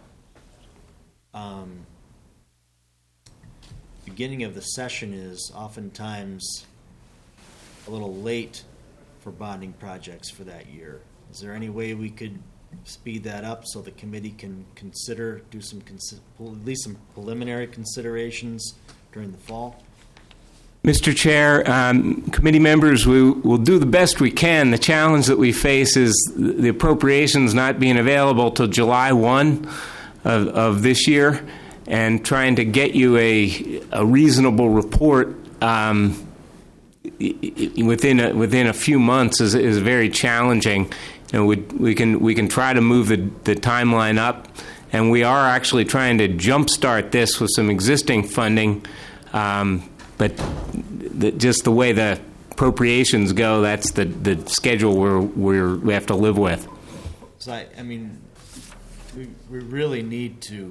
Beginning of the session is oftentimes a little late for bonding projects for that year. Is there any way we could speed that up so the committee can consider, do some at least some preliminary considerations during the fall? Mr. Chair, committee members, we will do the best we can. The challenge that we face is the appropriations not being available till July 1 of this year. and trying to get you a reasonable report within a few months is very challenging. We can try to move the timeline up, and we are actually trying to jumpstart this with some existing funding, but just the way the appropriations go, that's the schedule we have to live with. So I mean, we really need to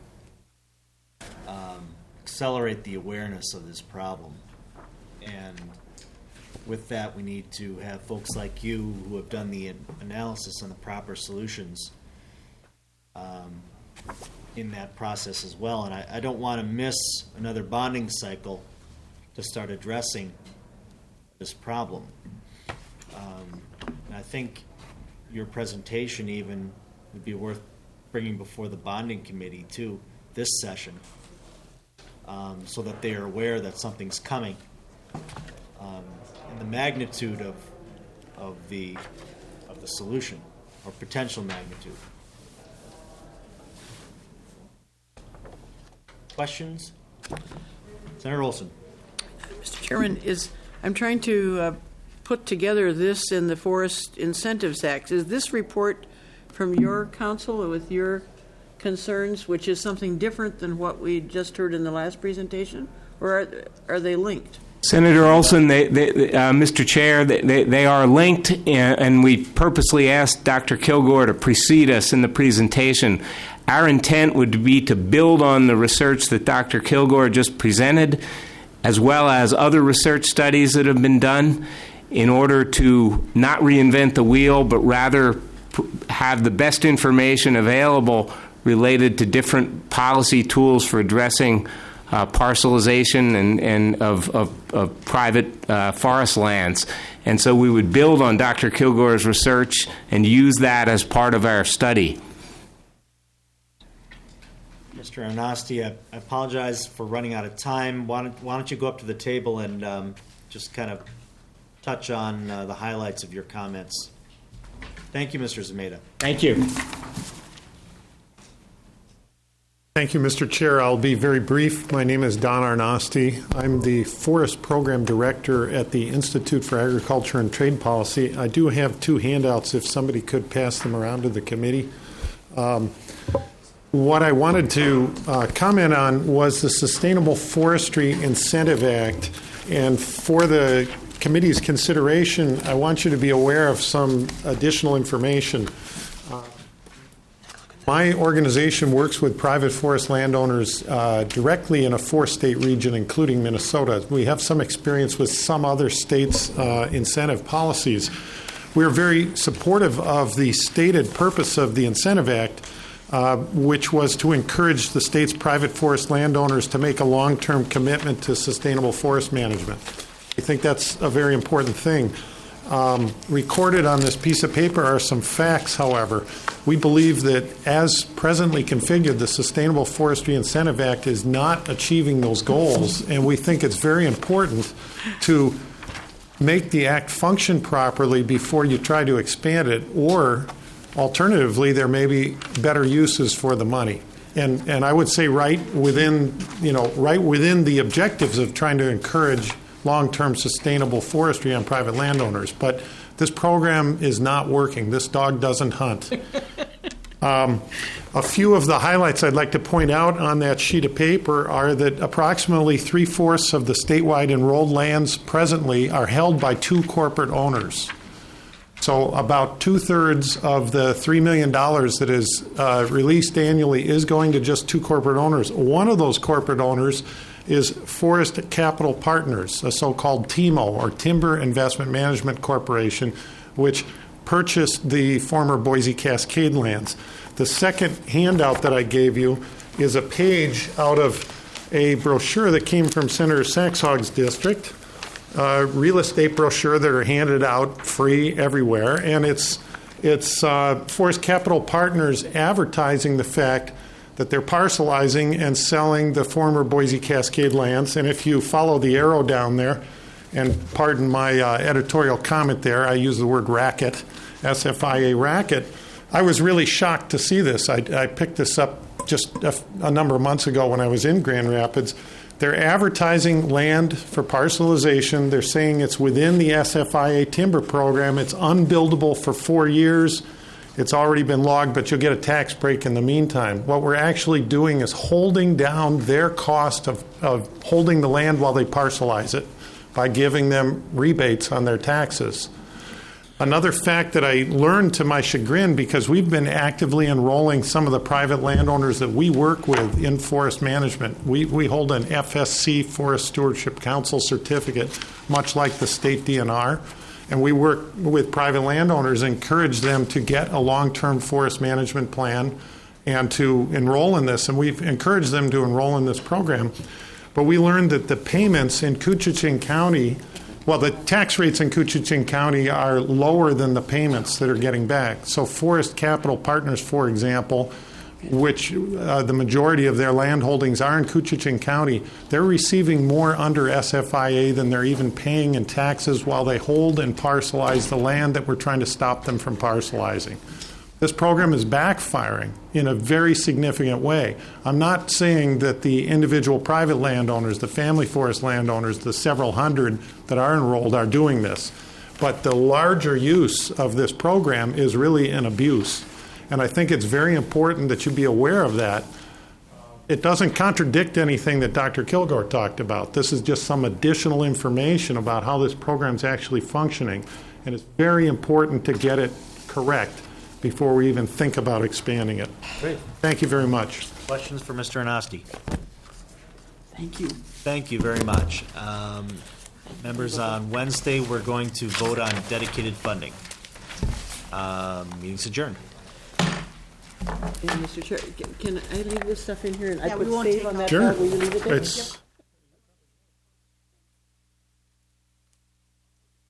accelerate the awareness of this problem, and with that, we need to have folks like you who have done the analysis on the proper solutions in that process as well. And I don't want to miss another bonding cycle to start addressing this problem. And I think your presentation even would be worth bringing before the bonding committee too this session, so that they are aware that something's coming. And the magnitude of the solution, or potential magnitude. Questions? Senator Olson. Mr. Chairman, I'm trying to put together this in the Forest Incentives Act. Is this report from your council with your concerns, which is something different than what we just heard in the last presentation, or are they linked? Senator Olson, Mr. Chair, they are linked, and we purposely asked Dr. Kilgore to precede us in the presentation. Our intent would be to build on the research that Dr. Kilgore just presented, as well as other research studies that have been done, in order to not reinvent the wheel, but rather have the best information available related to different policy tools for addressing parcelization and of private forest lands. And so we would build on Dr. Kilgore's research and use that as part of our study. Mr. Arnosti, I apologize for running out of time. Why don't you go up to the table and just kind of touch on the highlights of your comments. Thank you, Mr. Zameda. Thank you. Thank you, Mr. Chair. I'll be very brief. My name is Don Arnosti. I'm the Forest Program Director at the Institute for Agriculture and Trade Policy. I do have two handouts if somebody could pass them around to the committee. What I wanted to comment on was the Sustainable Forestry Incentive Act. And for the committee's consideration, I want you to be aware of some additional information. My organization works with private forest landowners directly in a four-state region, including Minnesota. We have some experience with some other states' incentive policies. We're very supportive of the stated purpose of the Incentive Act, which was to encourage the state's private forest landowners to make a long-term commitment to sustainable forest management. I think that's a very important thing. Recorded on this piece of paper are some facts, however. We believe that as presently configured, the Sustainable Forestry Incentive Act is not achieving those goals, and we think it's very important to make the act function properly before you try to expand it, or alternatively, there may be better uses for the money. And I would say right within the objectives of trying to encourage long-term sustainable forestry on private landowners. But this program is not working. This dog doesn't hunt. A few of the highlights I'd like to point out on that sheet of paper are that approximately 3/4 of the statewide enrolled lands presently are held by two corporate owners. So about 2/3 of the $3 million that is released annually is going to just two corporate owners. One of those corporate owners is Forest Capital Partners, a so-called TIMO, or Timber Investment Management Corporation, which purchased the former Boise Cascade lands. The second handout that I gave you is a page out of a brochure that came from Senator Saxhog's district, real estate brochure that are handed out free everywhere, and it's Forest Capital Partners advertising the fact that they're parcelizing and selling the former Boise Cascade lands. And if you follow the arrow down there, and pardon my editorial comment there, I use the word racket, SFIA racket. I was really shocked to see this. I picked this up just a number of months ago when I was in Grand Rapids. They're advertising land for parcelization. They're saying it's within the SFIA timber program. It's unbuildable for 4 years. It's already been logged, but you'll get a tax break in the meantime. What we're actually doing is holding down their cost of holding the land while they parcelize it by giving them rebates on their taxes. Another fact that I learned to my chagrin, because we've been actively enrolling some of the private landowners that we work with in forest management. We hold an FSC, Forest Stewardship Council certificate, much like the state DNR. And we work with private landowners, encourage them to get a long-term forest management plan and to enroll in this. And we've encouraged them to enroll in this program. But we learned that the payments in Koochiching County, well, the tax rates in Koochiching County are lower than the payments that are getting back. So Forest Capital Partners, for example, which the majority of their land holdings are in Koochiching County, they're receiving more under SFIA than they're even paying in taxes while they hold and parcelize the land that we're trying to stop them from parcelizing. This program is backfiring in a very significant way. I'm not saying that the individual private landowners, the family forest landowners, the several hundred that are enrolled are doing this. But the larger use of this program is really an abuse. And I think it's very important that you be aware of that. It doesn't contradict anything that Dr. Kilgore talked about. This is just some additional information about how this program is actually functioning. And it's very important to get it correct before we even think about expanding it. Great. Thank you very much. Questions for Mr. Anosti? Thank you. Thank you very much. Members, on Wednesday, we're going to vote on dedicated funding. Meeting's adjourned. Mr. Chair, can I leave this stuff in here? And I Yeah, put we won't save take on that Sure. part. Will you leave it there? It's